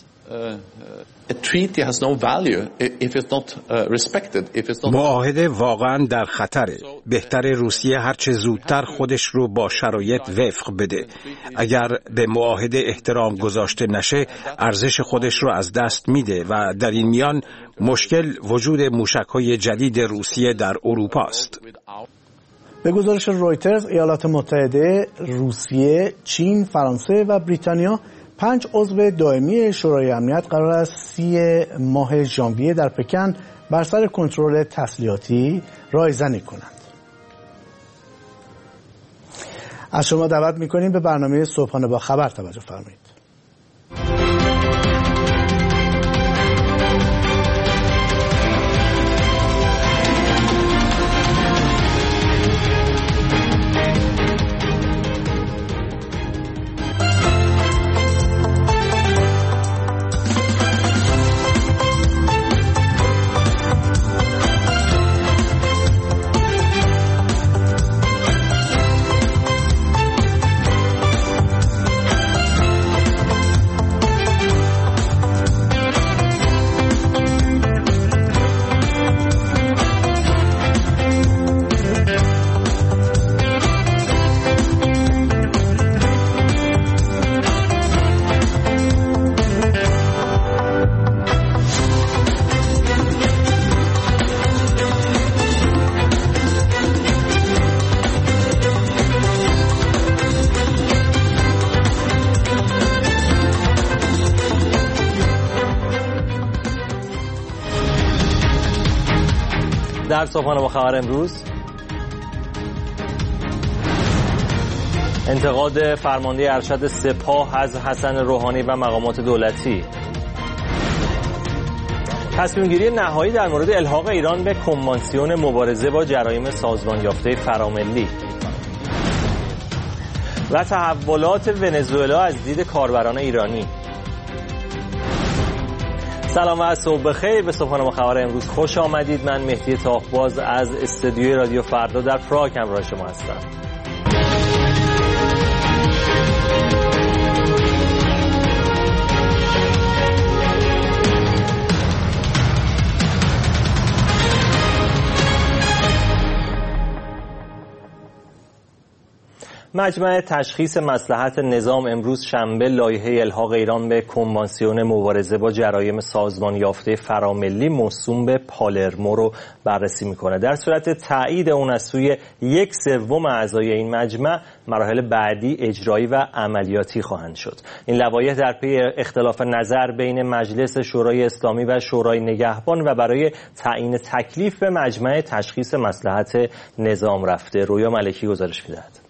معاهده واقعا در خطره. بهتر روسیه هرچه زودتر خودش رو با شرایط وفق بده. اگر به معاهده احترام گذاشته نشه، ارزش خودش رو از دست میده و در این میان مشکل وجود موشک‌های جدید روسیه در اروپا است. به گزارش رویترز، ایالات متحده، روسیه، چین، فرانسه و بریتانیا 5 عضو دائمی شورای امنیت قرار است 30 ماه ژانویه در پکن بر سر کنترل تسلیحاتی رایزنی کنند. از شما دعوت می‌کنیم به برنامه صبحانه با خبر توجه فرمایید. در صبحانه با خبر امروز، انتقاد فرمانده ارشد سپاه از حسن روحانی و مقامات دولتی، تصمیم گیری نهایی در مورد الحاق ایران به کنوانسیون مبارزه با جرایم سازمان یافته فراملی و تحولات ونزوئلا از دید کاربران ایرانی. سلام و صبح بخیر، به صبحانه با خبر امروز خوش آمدید. من مهدی تاقباز از استودیوی رادیو فردا در پراگ همراه شما هستم. مجمع تشخیص مصلحت نظام امروز شنبه لایحه الحاق ایران به کنوانسیون مبارزه با جرایم سازمان یافته فراملی موسوم به پالرمو رو بررسی میکنه. در صورت تایید اون از سوی 1/3 اعضای این مجمع، مراحل بعدی اجرایی و عملیاتی خواهند شد. این لوایح در پی اختلاف نظر بین مجلس شورای اسلامی و شورای نگهبان و برای تعیین تکلیف به مجمع تشخیص مصلحت نظام رفته. رویا ملکی گزارش میدهد.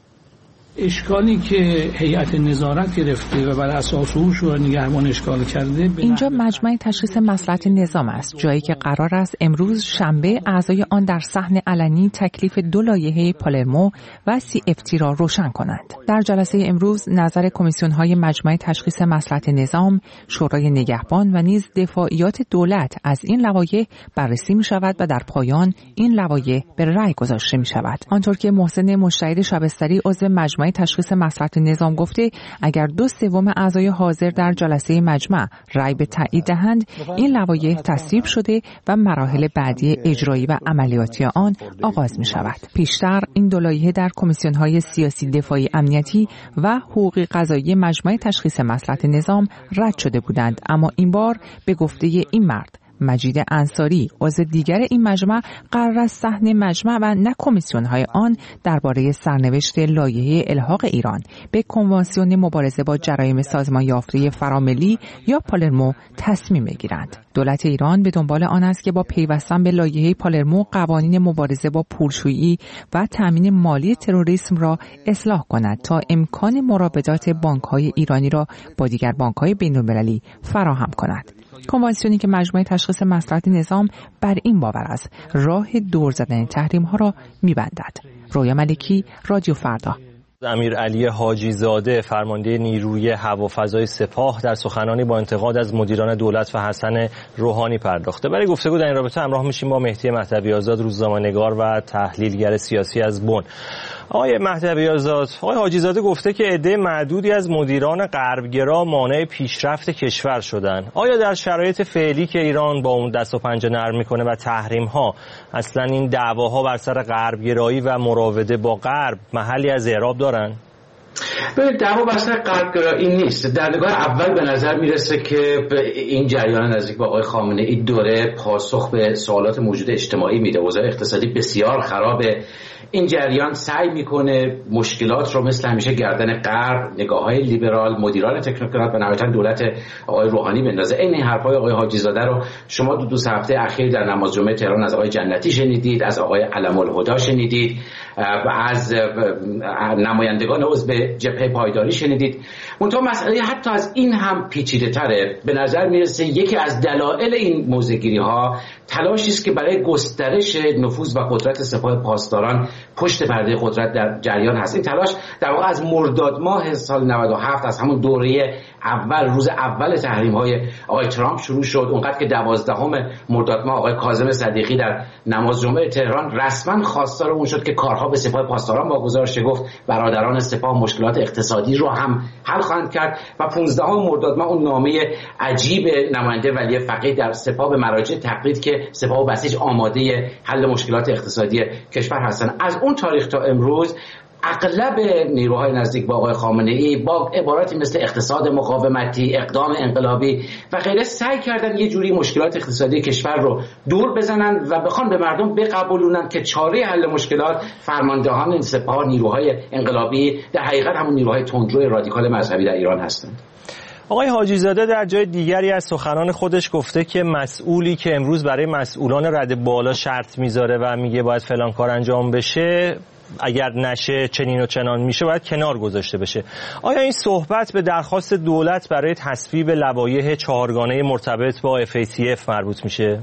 اشکالی که هیئت نظارت گرفته و بر اساس او شورای نگهبان اشکال کرده، اینجا مجمع تشخیص مصلحت نظام است، جایی که قرار است امروز شنبه اعضای آن در صحن علنی تکلیف 2 لایحه پالرمو و CFT را روشن کنند. در جلسه امروز نظر کمیسیون‌های مجمع تشخیص مصلحت نظام، شورای نگهبان و نیز دفاعیات دولت از این لوایح بررسی می‌شود و در پایان این لوایح به رأی گذاشته می‌شود. آنطور که محسن مشتهد شبستری عضو مجمع تشخیص مصلحت نظام گفته، اگر 2/3 اعضای حاضر در جلسه مجمع رأی به تایید دهند، این لوایح تصویب شده و مراحل بعدی اجرایی و عملیاتی آن آغاز می شود. پیشتر این 2 لایحه در کمیسیون‌های سیاسی، دفاعی، امنیتی و حقوقی قضایی مجمع تشخیص مصلحت نظام رد شده بودند، اما این بار به گفته این مرد مجید انصاری، عضو دیگر این مجمع، قرار است صحن مجمع و نه کمیسیون‌های آن درباره سرنوشت لایحه الحاق ایران به کنوانسیون مبارزه با جرایم سازمان یافته فراملی یا پالرمو تصمیم بگیرند. دولت ایران به دنبال آن است که با پیوستن به لایحه پالرمو قوانین مبارزه با پولشویی و تامین مالی تروریسم را اصلاح کند تا امکان مرابطات بانک‌های ایرانی را با دیگر بانک‌های بین‌المللی فراهم کند. کنوانسیونی که مجمع تشخیص مصلحت نظام بر این باور است راه دور زدن تحریم‌ها را می‌بندد. رویا ملکی، رادیو فردا. امیرعلی حاجی زاده، فرمانده نیروی هوافضای سپاه، در سخنانی با انتقاد از مدیران دولت و حسن روحانی پرداخته. برای گفتگو در این رابطه همراه میشیم با مهدی مهدوی آزاد، روزنامه‌نگار و تحلیلگر سیاسی از بن. آقای مهدوی آزاد، آقای حاجی زاده گفته که عده معدودی از مدیران غربگرا مانع پیشرفت کشور شدن. آیا در شرایط فعلی که ایران با اون دست و پنجه نرم میکنه و تحریم‌ها، اصلا این دعواها بر سر غربگرایی و مراوده با غرب محلی از اعراب دارن؟ ببینید، دعوا بر سر غربگرایی نیست. در نگاه اول به نظر میرسه که این جریان نزدیک به آقای خامنه ای دوره پاسخ به سوالات موجود اجتماعی میده. اوضاع اقتصادی بسیار خرابه. این جریان سعی میکنه مشکلات رو مثل همیشه گردن غرب، نگاه‌های لیبرال، مدیران تکنوکرات و نهایتاً دولت آقای روحانی بندازه. این حرفای آقای حاجی زاده رو شما دو هفته اخیر در نماز جمعه تهران از آقای جنتی شنیدید، از آقای علم الهدی شنیدید، از نمایندگان عضو جبهه پایداری شنیدید. منتها مسئله حتی از این هم پیچیده‌تره. به نظر میرسه یکی از دلایل این موضع‌گیری‌ها تلاشی است که برای گسترش نفوذ و قدرت سپاه پاسداران پشت پرده قدرت در جریان هست. این تلاش در واقع از مرداد ماه سال 97، از همون دوره اول، روز اول تحریم‌های آقای ترامپ شروع شد. اونقدر که 12 مرداد ماه آقای کاظم صدیقی در نماز جمعه تهران رسما خواستار اون شد که کارها به سپاه پاسداران واگذار شه. گفت برادران سپاه مشکلات اقتصادی رو هم حل خواهند کرد و 15 مرداد ماه اون نامه عجیب نماینده ولی فقیه در سپاه به مراجع تقلید که سپاه و بسیج آماده حل مشکلات اقتصادی کشور هستند. از اون تاریخ تا امروز اغلب نیروهای نزدیک با آقای خامنه ای با عباراتی مثل اقتصاد مقاومتی، اقدام انقلابی و غیره سعی کردن یه جوری مشکلات اقتصادی کشور رو دور بزنن و بخوان به مردم بقبولونن که چاره حل مشکلات فرماندهان سپاه، نیروهای انقلابی، در حقیقت همون نیروهای تندرو رادیکال مذهبی در ایران هستند. آقای حاجی زاده در جای دیگری از سخنان خودش گفته که مسئولی که امروز برای مسئولان رده بالا شرط میذاره و میگه باید فلان کار انجام بشه، اگر نشه چنین و چنان میشه، باید کنار گذاشته بشه. آیا این صحبت به درخواست دولت برای تصویب لوایح 4گانه مرتبط با FATF مربوط میشه؟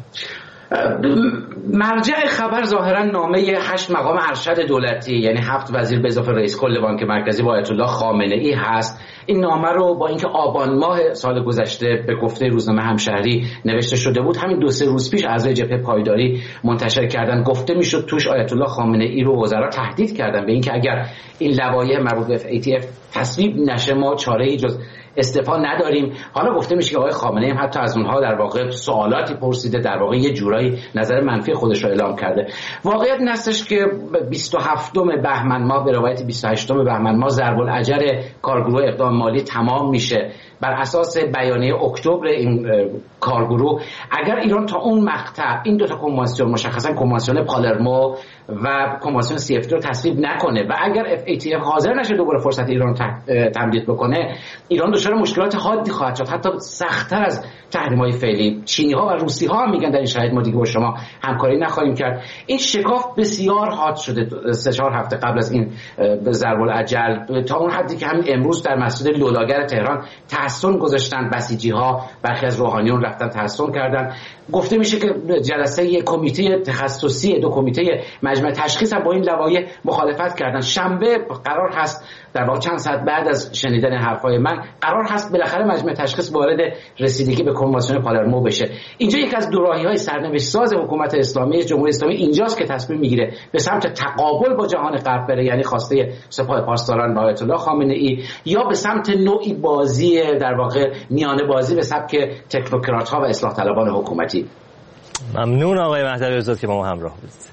مرجع خبر ظاهرا نامه 8 مقام ارشد دولتی، یعنی 7 وزیر به اضافه رئیس کل بانک مرکزی با آیت الله خامنه ای هست. این نامه رو با اینکه آبان ماه سال گذشته به گفته روزنامه همشهری نوشته شده بود، همین 2-3 روز پیش اعضای جبهه پایداری منتشر کردن. گفته میشد توش آیت الله خامنه ای رو وزرا تهدید کردن به اینکه اگر این لوایح مربوط به FATF تصویب نشه ما چاره‌ای جز استعفا نداریم. حالا گفته میشه که آقای خامنه ای هم حتی از اونها در واقع سوالاتی پرسیده، در واقع یه جورایی نظر منفی خودش رو اعلام کرده. واقعیت نستش که 27 بهمن ماه به روایت 28 بهمن ماه ضرب الاجل کارگروه اقدام مالی تمام میشه. بر اساس بیانیه اکتبر این کارگروه اگر ایران تا اون مقطع این 2 کنوانسیون، مشخصا کنوانسیون پالرمو و کنوانسیون CFT رو تصویب نکنه و اگر FATF حاضر نشه دوباره فرصت ایران تمدید بکنه، ایران دچار مشکلات حادی خواهد شد، حتی سخت‌تر از تحریم‌های فعلی. چینی‌ها و روسی‌ها هم میگن در این شرایط ما دیگه با شما همکاری نخواهیم کرد. این شکاف بسیار حاد شده 3-4 هفته قبل از این ضرب الاجل، تا اون حدی که همین امروز در مسجد لولاگر تهران تحسن گذاشتن بسیجی‌ها، برخی از روحانیون رفتن تحسن کردن. گفته میشه که جلسه یک کمیته تخصصی، 2 کمیته مجمع تشخیص هم با این لوایح مخالفت کردن. شنبه قرار هست، در واقع چند ساعت بعد از شنیدن حرفای من، قرار هست بالاخره مجمع تشخیص وارد رسیدگی به کنوانسیون پالرمو بشه. اینجا یک از دوراهی‌های سرنوشت ساز حکومت اسلامی، جمهوری اسلامی اینجاست که تصمیم میگیره به سمت تقابل با جهان غرب بره، یعنی خواسته سپاه پاسداران با آیت الله خامنه ای، یا به سمت نوعی بازی در واقع میانه بازی به سبک تکنوکرات‌ها و اصلاح طلبان حکومتی. ممنون آقای مهدوی آزاد که با ما همراه بودید.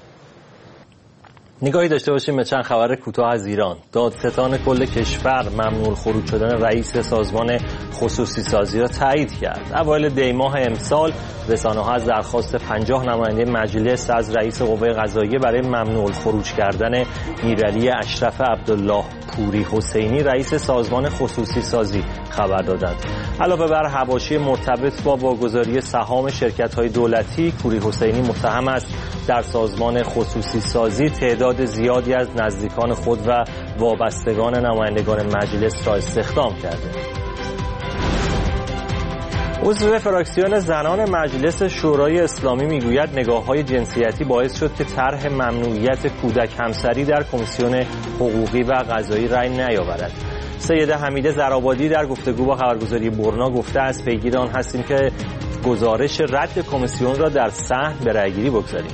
نگاهی داشته باشیم به چند خبر کوتاه از ایران. دادستان کل کشور ممنوع خروج شدن رئیس سازمان خصوصی سازی را تایید کرد. اوایل دی ماه امسال رسانه‌ها از درخواست 50 نماینده مجلس از رئیس قوه قضاییه برای ممنوع خروج کردن میرعلی اشرف عبدالله پوری حسینی رئیس سازمان خصوصی سازی خبر دادند. علاوه بر حواشی مرتبط با واگذاری سهام شرکت‌های دولتی، پوری حسینی متهم است در سازمان خصوصی سازی تعداد زیادی از نزدیکان خود و وابستگان نمایندگان مجلس را استخدام کرده. عضو فراکسیون زنان مجلس شورای اسلامی میگوید نگاه‌های جنسیتی باعث شد که طرح ممنوعیت کودک همسری در کمیسیون حقوقی و قضایی رأی نیاورد. سیده حمیده زرآبادی در گفتگو با خبرگزاری برنا گفته است پیگیر آن هستیم که گزارش رد کمیسیون را در صحن به رأیگیری بگذاریم.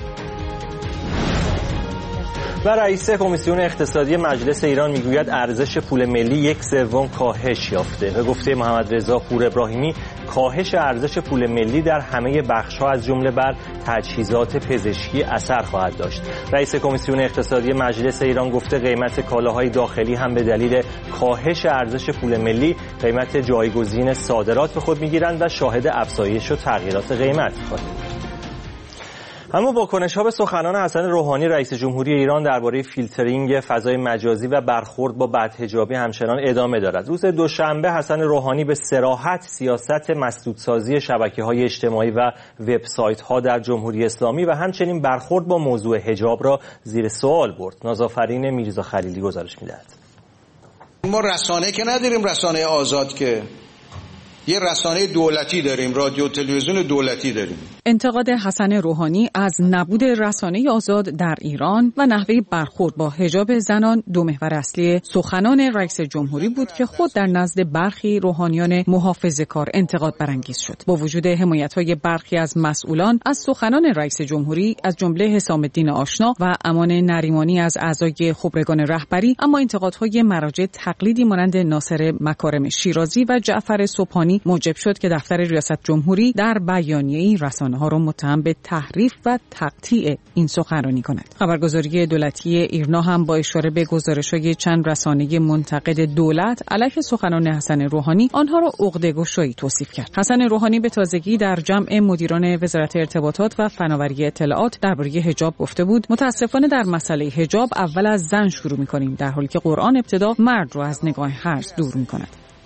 و رئیس کمیسیون اقتصادی مجلس ایران میگوید ارزش پول ملی 1/3 کاهش یافته. به گفته محمد رضا پور ابراهیمی کاهش ارزش پول ملی در همه بخش‌ها از جمله بر تجهیزات پزشکی اثر خواهد داشت. رئیس کمیسیون اقتصادی مجلس ایران گفته قیمت کالاهای داخلی هم به دلیل کاهش ارزش پول ملی قیمت جایگزین صادرات به خود میگیرند و شاهد افزایش و تغییرات قیمت خواهیم. اما واکنش‌ها به سخنان حسن روحانی رئیس جمهوری ایران درباره فیلترینگ فضای مجازی و برخورد با بدحجابی همچنان ادامه دارد. روز دوشنبه حسن روحانی به صراحت سیاست مسدودسازی شبکه‌های اجتماعی و وبسایت‌ها در جمهوری اسلامی و همچنین برخورد با موضوع حجاب را زیر سوال برد. نازآفرین میرزا خلیلی گزارش می‌دهد. ما رسانه که نداریم، رسانه آزاد که یه رسانه دولتی داریم، رادیو تلویزیون دولتی داریم. انتقاد حسن روحانی از نبود رسانه آزاد در ایران و نحوه برخورد با حجاب زنان دو محور اصلی سخنان رئیس جمهوری بود که خود در نزد برخی روحانیان محافظه‌کار انتقاد برانگیز شد. با وجود حمایت‌های برخی از مسئولان از سخنان رئیس جمهوری از جمله حسام الدین آشنا و امان نریمانی از اعضای خبرگان رهبری، اما انتقادهای مراجع تقلیدی مانند ناصر مکارم شیرازی و جعفر سبحانی موجب شد که دفتر ریاست جمهوری در بیانیه‌ای رسانه‌ها را متهم به تحریف و تقطیع این سخنرانی کند. خبرگزاری دولتی ایرنا هم با اشاره به گزارش‌های چند رسانه منتقد دولت علیه سخنان حسن روحانی آنها را عقده‌گشایی توصیف کرد. حسن روحانی به تازگی در جمع مدیران وزارت ارتباطات و فناوری اطلاعات درباره حجاب گفته بود متاسفانه در مسئله حجاب اول از زن شروع می‌کنیم، در حالی که قرآن ابتدا مرد را از نگاه هرز دور می‌کند.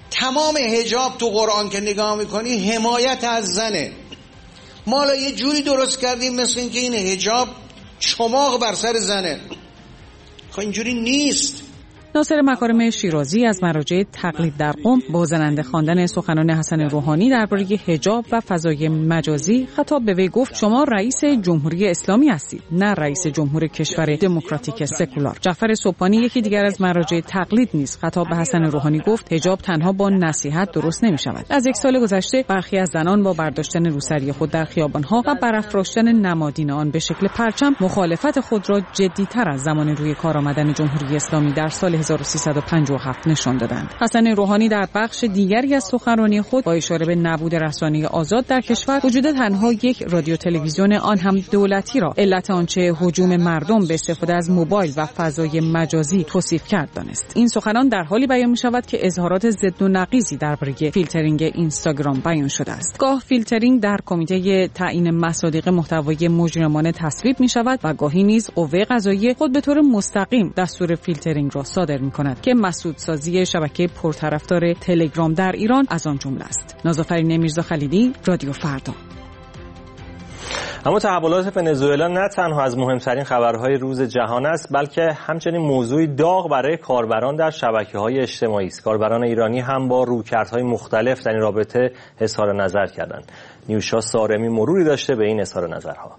تمام حجاب تو قرآن که نگاه میکنی حمایت از زنه. ما حالا یه جوری درست کردیم مثل این که این حجاب چماق بر سر زنه. خب اینجوری نیست. ناصر مکارم شیرازی از مراجع تقلید در قم با زننده خواندن سخنان حسن روحانی درباره حجاب و فضای مجازی خطاب به وی گفت شما رئیس جمهوری اسلامی هستید، نه رئیس جمهور کشور دموکراتیک سکولار. جعفر صبحانی یکی دیگر از مراجع تقلید نیز خطاب به حسن روحانی گفت حجاب تنها با نصیحت درست نمی شود. از یک سال گذشته برخی از زنان با برداشتن روسری خود در خیابان‌ها و برافراشتن نمادین آن به شکل پرچم مخالفت خود را جدی‌تر از زمان روی کار آمدن جمهوری اسلامی در سال 1357 نشان دادند. حسن روحانی در بخش دیگری از سخنرانی خود با اشاره به نبود رسانه‌ای آزاد در کشور، وجود تنها یک رادیو تلویزیون آن هم دولتی را علت آنچه هجوم مردم به استفاده از موبایل و فضای مجازی توصیف کرد دانست. این سخنان در حالی بیان می‌شود که اظهارات ضد و نقیضی درباره فیلترینگ اینستاگرام بیان شده است. گاه فیلترینگ در کمیته تعیین مصادیق محتوای مجرمانه تصویب می‌شود و گاهی نیز قوه قضاییه خود به طور مستقیم دستور فیلترینگ را صادر می‌کند که مسعودسازی شبکه پرطرفدار تلگرام در ایران از آن جمله است. نازافرین میرزا خلیلی، رادیو فردا. اما تحولات ونزوئلا نه تنها از مهمترین خبرهای روز جهان است، بلکه همچنین موضوعی داغ برای کاربران در شبکه‌های اجتماعی است. کاربران ایرانی هم با رویکردهای مختلف در این رابطه اظهار نظر کردند. نیوشا سارمی مروری داشته به این اظهار نظرها.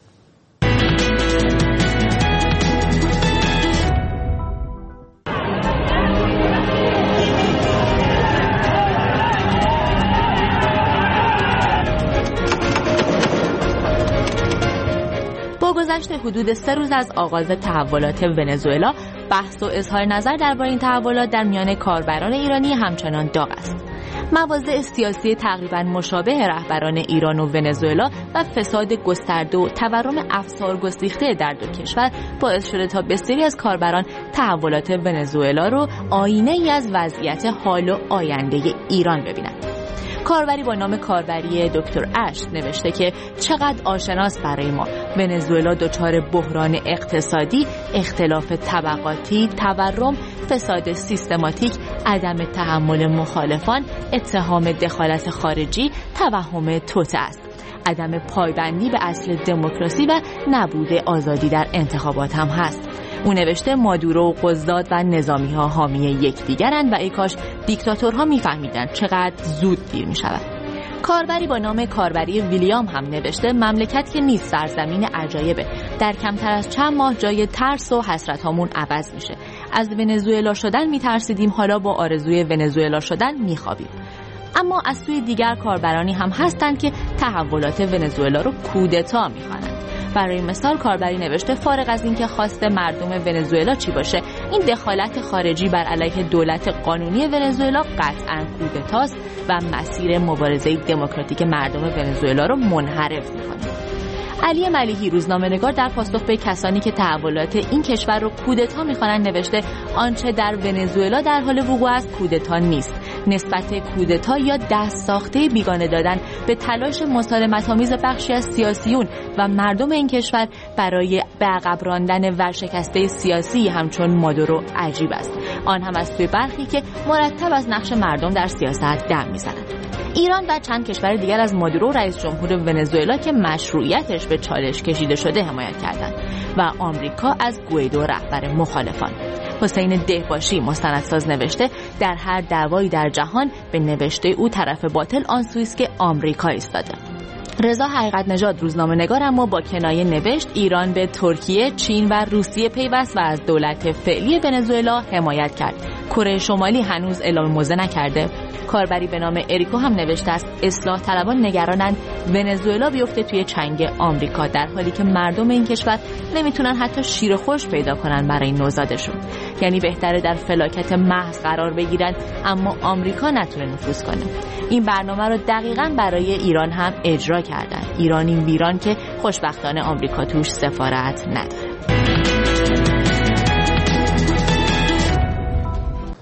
با گذشت حدود 3 روز از آغاز تحولات ونزوئلا، بحث و اظهار نظر درباره این تحولات در میان کاربران ایرانی همچنان داغ است. مواضع سیاسی تقریباً مشابه رهبران ایران و ونزوئلا و فساد گسترده و تورم افسار گسیخته در دو کشور باعث شده تا بسیاری از کاربران تحولات ونزوئلا رو آینه‌ای از وضعیت حال و آینده ایران ببینند. کاربری با نام کاربری دکتر اشت نوشته که چقدر آشناس برای ما. ونزوئلا دچار بحران اقتصادی، اختلاف طبقاتی، تورم، فساد سیستماتیک، عدم تحمل مخالفان، اتهام دخالت خارجی، توهم توطئه است. عدم پایبندی به اصل دموکراسی و نبود آزادی در انتخابات هم هست. او نوشته مادورو و قضات و نظامی ها حامی یکدیگرند و ای کاش دیکتاتورها میفهمیدند چقدر زود دیر می شود. کاربری با نام کاربری ویلیام هم نوشته مملکت که نیست سرزمین عجایبه. در کمتر از چند ماه جای ترس و حسرت هامون عوض میشه. از ونزوئلا شدن میترسیدیم، حالا با آرزوی ونزوئلا شدن میخوابیم. اما از سوی دیگر کاربرانی هم هستند که تحولات ونزوئلا رو کودتا میخوانند. برای مثال کاربری نوشته فارغ از اینکه خواست مردم ونزوئلا چی باشه، این دخالت خارجی بر علیه دولت قانونی ونزوئلا قطعاً کودتاست و مسیر مبارزه دموکراتیک مردم ونزوئلا رو منحرف میکنه. علی ملیحی روزنامه‌نگار در پاسخ به کسانی که تحولات این کشور رو کودتا می‌خوانند نوشته آنچه در ونزوئلا در حال وقوع است کودتا نیست. نسبت کودتا یا دست ساخته بیگانه دادن به تلاش مسالمت‌آمیز بخشی از سیاسیون و مردم این کشور برای به عقب راندن ورشکسته سیاسی همچون مادورو عجیب است. آن هم از سوی برخی که مرتب از نقش مردم در سیاست دم می‌زنند. ایران و چند کشور دیگر از مادورو رئیس جمهور ونزوئلا که مشروعیتش به چالش کشیده شده حمایت کردند و آمریکا از گویدو رهبر مخالفان. حسین دهباشی مستندساز نوشته در هر دعوایی در جهان به نوشته او طرف باطل آن سوئیس که آمریکا ایستاده. رضا حقیقت نژاد روزنامه‌نگار اما با کنایه نوشت ایران به ترکیه، چین و روسیه پیوست و از دولت فعلی ونزوئلا حمایت کرد. کره شمالی هنوز اعلام موضع نکرده. کاربری به نام اریکو هم نوشته است اصلاح طلبان نگرانند ونزوئلا بیفته توی چنگ آمریکا، در حالی که مردم این کشور نمیتونن حتی شیر خوش پیدا کنن برای نوزادشون. یعنی بهتره در فلاکت محض قرار بگیرن اما آمریکا نتونه نفوذ کنه. این برنامه رو دقیقاً برای ایران هم اجرا کردن. ایرانی ویران که خوشبختانه آمریکا توش سفارت نداره.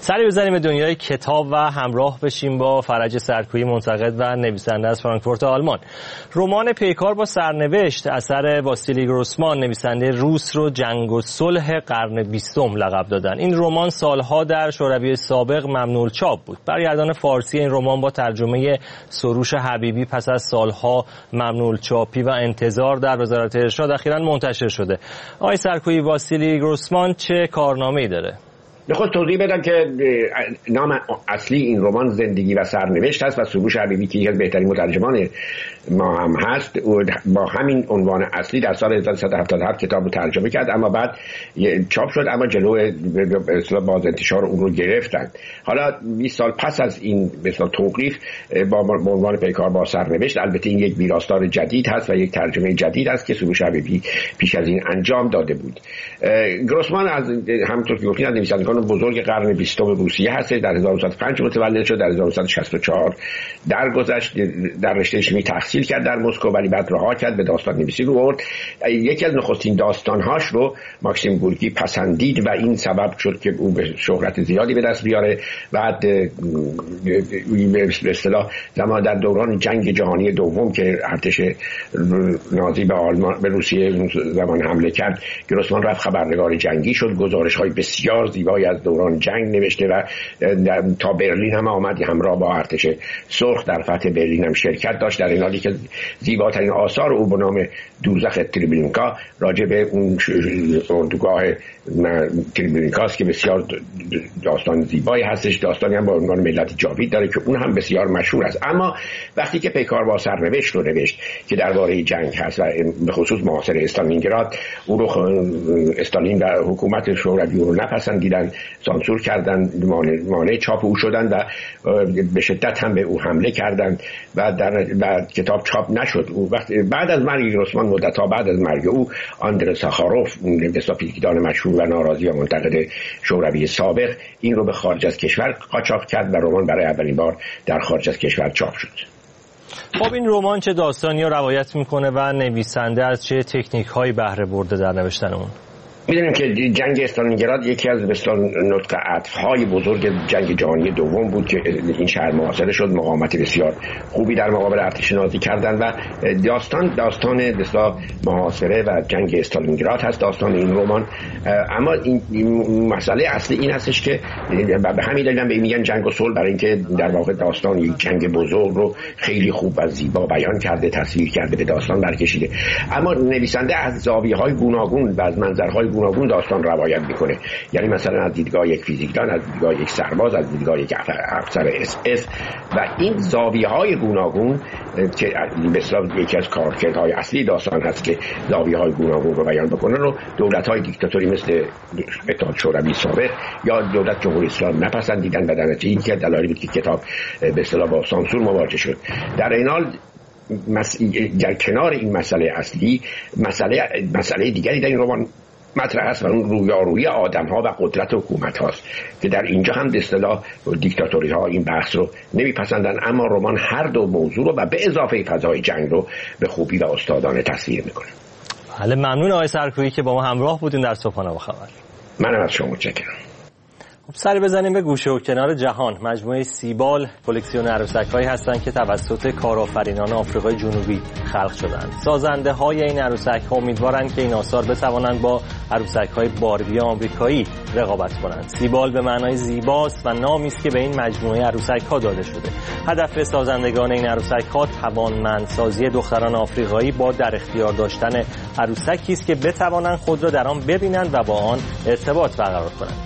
سری بزنیم به دنیای کتاب و همراه بشیم با فرج سرکویی، منتقد و نویسنده از فرانکفورت آلمان. رمان پیکار با سرنوشت اثر واسیلی گروسمان، نویسنده روس، رو جنگ و صلح قرن 20 لقب دادن. این رمان سالها در شوروی سابق ممنوع الچاپ بود. برگردان فارسی این رمان با ترجمه سروش حبیبی پس از سالها ممنوع الچاپی و انتظار در وزارت ارشاد اخیراً منتشر شده. آقای سرکویی، واسیلی گروسمان چه کارنامه‌ای داره؟ میخواد توضیح بدم که نام اصلی این رمان زندگی و سرنوشت هست و سروش حبیبی که یکی از بهترین مترجمان ما هم هست با همین عنوان اصلی در سال 1377 کتاب رو ترجمه کرد، اما بعد چاپ شد، اما جلو باز انتشار اون رو گرفتن. حالا 20 سال پس از این مثلا توقیف با عنوان پیکار با سرنوشت، البته این یک ویراستار جدید هست و یک ترجمه جدید است که سروش حبیبی پیش از این انجام داده بود. گروسمان از همونطور که گفتین از نویسندگان بزرگ قرن 20 روسیه هست. در 1905 متولد شد، در 1964 درگذشت، در رشته شیمی تحصیل کرد در مسکو، ولی بعد رها کرد، به داستان نویسی رو برد. یکی از نخستین داستانهاش رو ماکسیم گورکی پسندید و این سبب شد که او به شهرت زیادی به دست بیاره. بعد به اصطلاح زمان در دوران جنگ جهانی دوم که ارتش نازی به آلمان به روسیه زمان حمله کرد، گروسمان رفت خبرنگار جنگی شد، گزارش‌های بسیار زیبایی از دوران جنگ نوشته و تا برلین هم آمد، همراه با ارتش سرخ در فتح برلین هم شرکت داشت. در این حالی که زیباترین آثار او به نام دوزخ تریبلینکا راجع به اون اردوگاه تریبلینکاست که بسیار داستان زیبایی هستش. داستانی هم با عنوان ملت جاوید داره که اون هم بسیار مشهور است. اما وقتی که پیکار با سرنوشت رو نوشت که درباره جنگ هست و به خصوص محاصره استالینگراد، او رو استالین و حکومت شوروی رو نپسندیدن، سانسور کردن، مانع چاپ او شدن و به شدت هم به او حمله کردند و در کتاب چاپ نشد. او بعد از مرگ گروسمان، مدت‌ها بعد از مرگ او، آندری ساخاروف، فیزیکدان مشهور و ناراضی و منتقد شوروی سابق، این رو به خارج از کشور قاچاق کرد و رمان برای اولین بار در خارج از کشور چاپ شد. خب این رمان چه داستانی رو روایت میکنه و نویسنده از چه تکنیک‌هایی بهره برده در نوشتن اون؟ میدونیم که جنگ استالینگراد یکی از نطق عطف‌های بزرگ جنگ جهانی دوم بود که این شهر محاصره شد. مقاومت بسیار خوبی در مقابل ارتش نازی کردن و داستان محاصره و جنگ استالینگراد هست داستان این رمان. اما این مسئله اصلی این هستش که به همین دلیل هم به این میگن جنگ و صلح، برای اینکه در واقع داستان یک جنگ بزرگ رو خیلی خوب و زیبا بیان کرده، تصویر کرده، به داستان برکشیده. اس نویسنده از زاویه‌های گوناگون و از منظرهای گوناگون داستان روایت میکنه. یعنی مثلا از دیدگاه یک فیزیکدان، از دیدگاه یک سرباز، از دیدگاه یک افسر SS و این زاویه‌های گوناگون که به اصطلاح یکی از کارکردهای اصلی داستان هست که زاویه‌های گوناگون رو بیان بکنن رو دولت‌های دیکتاتوری مثل اتحاد شوروی سابق یا دولت جمهوری اسلامی نپسندیدن و در نتیجه این که دلایلی بود که کتاب به اصطلاح با سانسور مواجه شد. در این حال در کنار این مسئله اصلی مسئله دیگری در این رمان مطرح است و اون رویارویی آدم‌ها و قدرت حکومت هاست که در اینجا هم به اصطلاح دیکتاتوری ها این بحث رو نمیپسندن، اما رمان هر دو موضوع رو و به اضافه فضای جنگ رو به خوبی و استادانه تصویر میکنه. بله، ممنون آقای سرکویی که با ما همراه بودین در صبحانه با خبر. منم از شما متشکرم. خب سری بزنیم به گوشه و کنار جهان. مجموعه سیبال کلکسیون عروسک‌هایی هستند که توسط کارآفرینان آفریقای جنوبی خلق شدند. سازنده‌های این عروسک‌ها امیدوارند که این آثار بتوانند با عروسک‌های باربی آمریکایی رقابت کنند. سیبال به معنای زیباست و نامی است که به این مجموعه عروسک‌ها داده شده. هدف سازندگان این عروسک‌ها توانمندسازی دختران آفریقایی با در اختیار داشتن عروسکی است که بتوانند خود را در آن ببینند و با آن ارتباط برقرار کنند.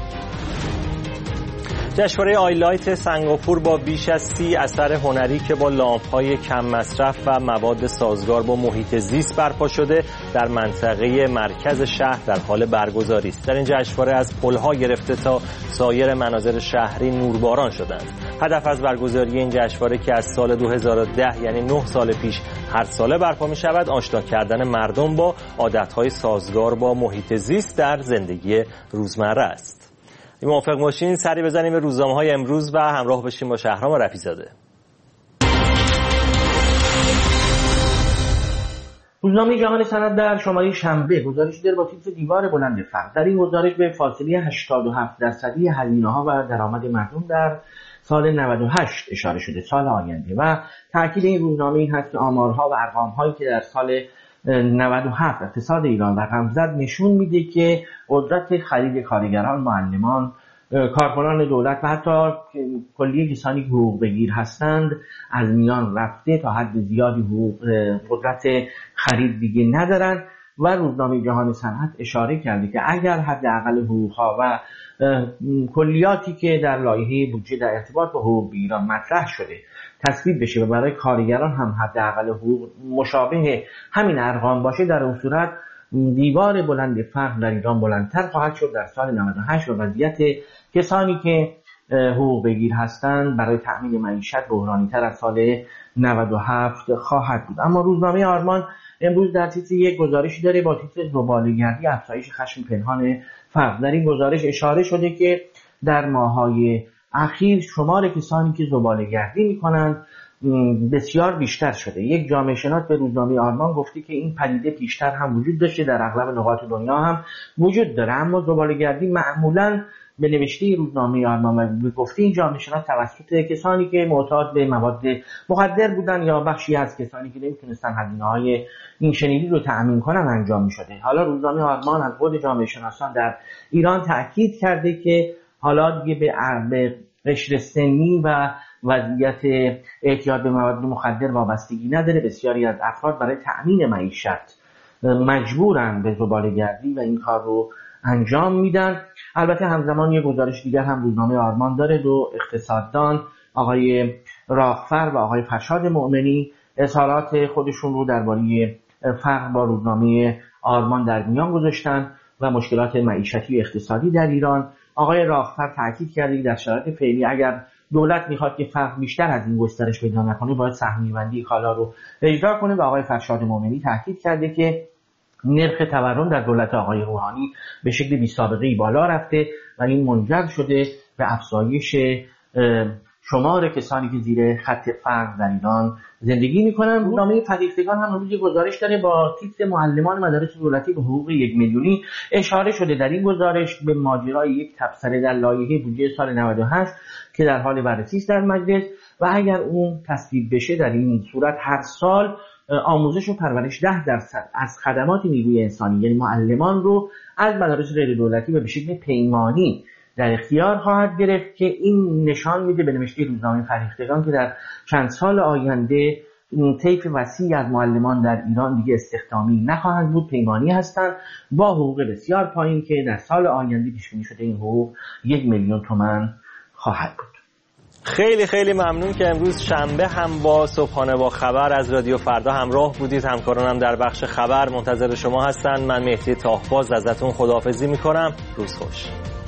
جشنواره آیلایت سنگاپور با بیش از 30 اثر هنری که با لامپ‌های کم مصرف و مواد سازگار با محیط زیست برپا شده در منطقه مرکز شهر در حال برگزاری است. در این جشنواره از پل‌ها گرفته تا سایر مناظر شهری نورباران شدند. هدف از برگزاری این جشنواره که از سال 2010 یعنی 9 سال پیش هر ساله برپا می‌شود، آشنا کردن مردم با عادت‌های سازگار با محیط زیست در زندگی روزمره است. موافق باشین سری بزنیم به روزنامه‌های امروز و همراه بشیم با شهرام رفیع‌زاده. روزنامه جهان سند در شماره شنبه گزارش داره با تیتر دیوار بلند فقر. در این گزارش به فاصله 87% هزینه‌ها و درآمد مردم در سال 98 اشاره شده، سال آینده، و تاکید این روزنامه این هست که آمارها و ارقام‌هایی که در سال 97 اقتصاد ایران رقم زد نشون میده که قدرت خرید کارگران، معلمان، کارکنان دولت و حتی کلیه کسانی که حقوق بگیر هستند از میان رفته، تا حد زیادی قدرت خرید دیگه ندارن. و روزنامه جهان صنعت اشاره کرده که اگر حداقل حقوق‌ها و کلیاتی که در لایحه بودجه در ارتباط با حقوق بگیران مطرح شده تصویب بشه و برای کارگران هم حداقل حقوق مشابه همین ارقام باشه، در اون صورت دیوار بلند فقر در ایران بلندتر خواهد شد در سال 98 و وضعیت کسانی که حقوق بگیر هستند برای تأمین معیشت بحرانی‌تر از سال 97 خواهد بود. اما روزنامه آرمان امروز در تیتر یک گزارشی داره با تیتر زباله‌گردی افزایش خشم پنهان فقر. در این گزارش اشاره شده که در ماه‌های اخیر شمار کسانی که زباله‌گردی می‌کنند بسیار بیشتر شده. یک جامعه شناس به روزنامه آرمان گفته که این پدیده پیشتر هم وجود داشته، در اغلب نقاط دنیا هم وجود داره، اما زباله‌گردی معمولاً به نوشته روزنامه آرمان و به گفته این جامعه شناس توسط کسانی که معتاد به مواد مخدر بودن یا بخشی از کسانی که نمیتونستن هزینه‌های این شنیدی رو تأمین کنن انجام می‌شده. حالا روزنامه آرمان از خود جامعه شناسان در ایران تأکید کرده که حالا دیگه به قشر سنی و وضعیت اعتیاد به مواد مخدر وابستگی نداره. بسیاری از افراد برای تأمین معیشت مجبورن به زباله‌گردی و این کار رو انجام میدن. البته همزمان یه گزارش دیگر هم روزنامه آرمان داره. دو اقتصاددان، آقای راغفر و آقای فرشاد مؤمنی، اظهارات خودشون رو درباره فقر با روزنامه آرمان در میان گذاشتن و مشکلات معیشتی و اقتصادی در ایران. آقای راغفر تاکید کرده در شرایط فعلی اگر دولت میخواد که فقر بیشتر از این گسترش پیدا نکنه باید سهمیه‌بندی کالا رو اجرا کنه و آقای فرشاد مؤمنی تاکید کرده که نرخ تورم در دولت آقای روحانی به شکل بی‌سابقه‌ای بالا رفته و این منجر شده به افزایش شمار کسانی که زیر خط فقر در ایران زندگی می‌کنند. روزنامه فرهیختگان هم امروز گزارش داره با تیتر معلمان مدارس دولتی به حقوق 1 میلیونی. اشاره شده در این گزارش به ماجرای یک تبصره در لایحه بودجه سال 98 که در حال بررسی است در مجلس و اگر اون تصویب بشه در این صورت هر سال آموزش و پرورش 10% از خدمات نیروی انسانی یعنی معلمان رو از مدارس غیر دولتی و به شکل پیمانی در اختیار خواهد گرفت که این نشان میده به نوشته روزنامه فرهیختگان که در چند سال آینده طیف وسیعی از معلمان در ایران دیگه استخدامی نخواهند بود، پیمانی هستند با حقوق بسیار پایین که در سال آینده پیش بینی شده این حقوق 1 میلیون تومان خواهد بود. خیلی خیلی ممنون که امروز شنبه هم با صبحانه با خبر از رادیو فردا همراه بودید. همکارانم در بخش خبر منتظر شما هستن. من مهدی تاهباز ازتون خداحافظی میکنم. روز خوش.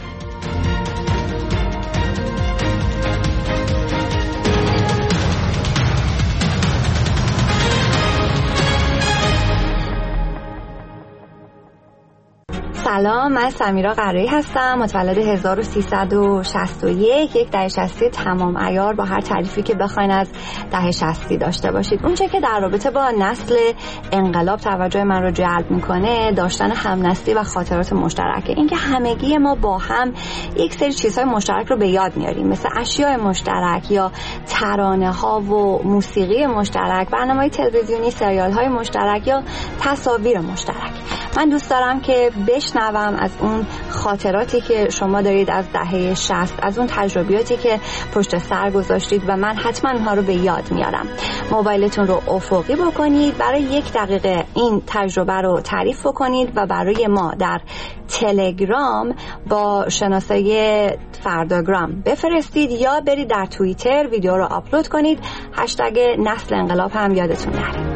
سلام، من سمیرا قرایی هستم، متولد 1361، یک دهه 60 تمام عیار با هر تعریفی که بخواین از دهه 60 داشته باشید. اونچه که در رابطه با نسل انقلاب توجه من رو جلب میکنه داشتن همنسلی و خاطرات مشترکه. اینکه همگی ما با هم یک سری چیزهای مشترک رو به یاد میاریم، مثل اشیاء مشترک یا ترانه ها و موسیقی مشترک، برنامه‌های تلویزیونی، سریال های مشترک یا تصاویر مشترک. من دوست دارم که بشنوم از اون خاطراتی که شما دارید از دهه 60، از اون تجربیاتی که پشت سر گذاشتید و من حتما اونها رو به یاد میارم. موبایلتون رو افقی بکنید، برای 1 دقیقه این تجربه رو تعریف بکنید و برای ما در تلگرام با شناسه فرداگرام بفرستید یا برید در توییتر ویدیو رو آپلود کنید. هشتگ نسل انقلاب هم یادتون نره.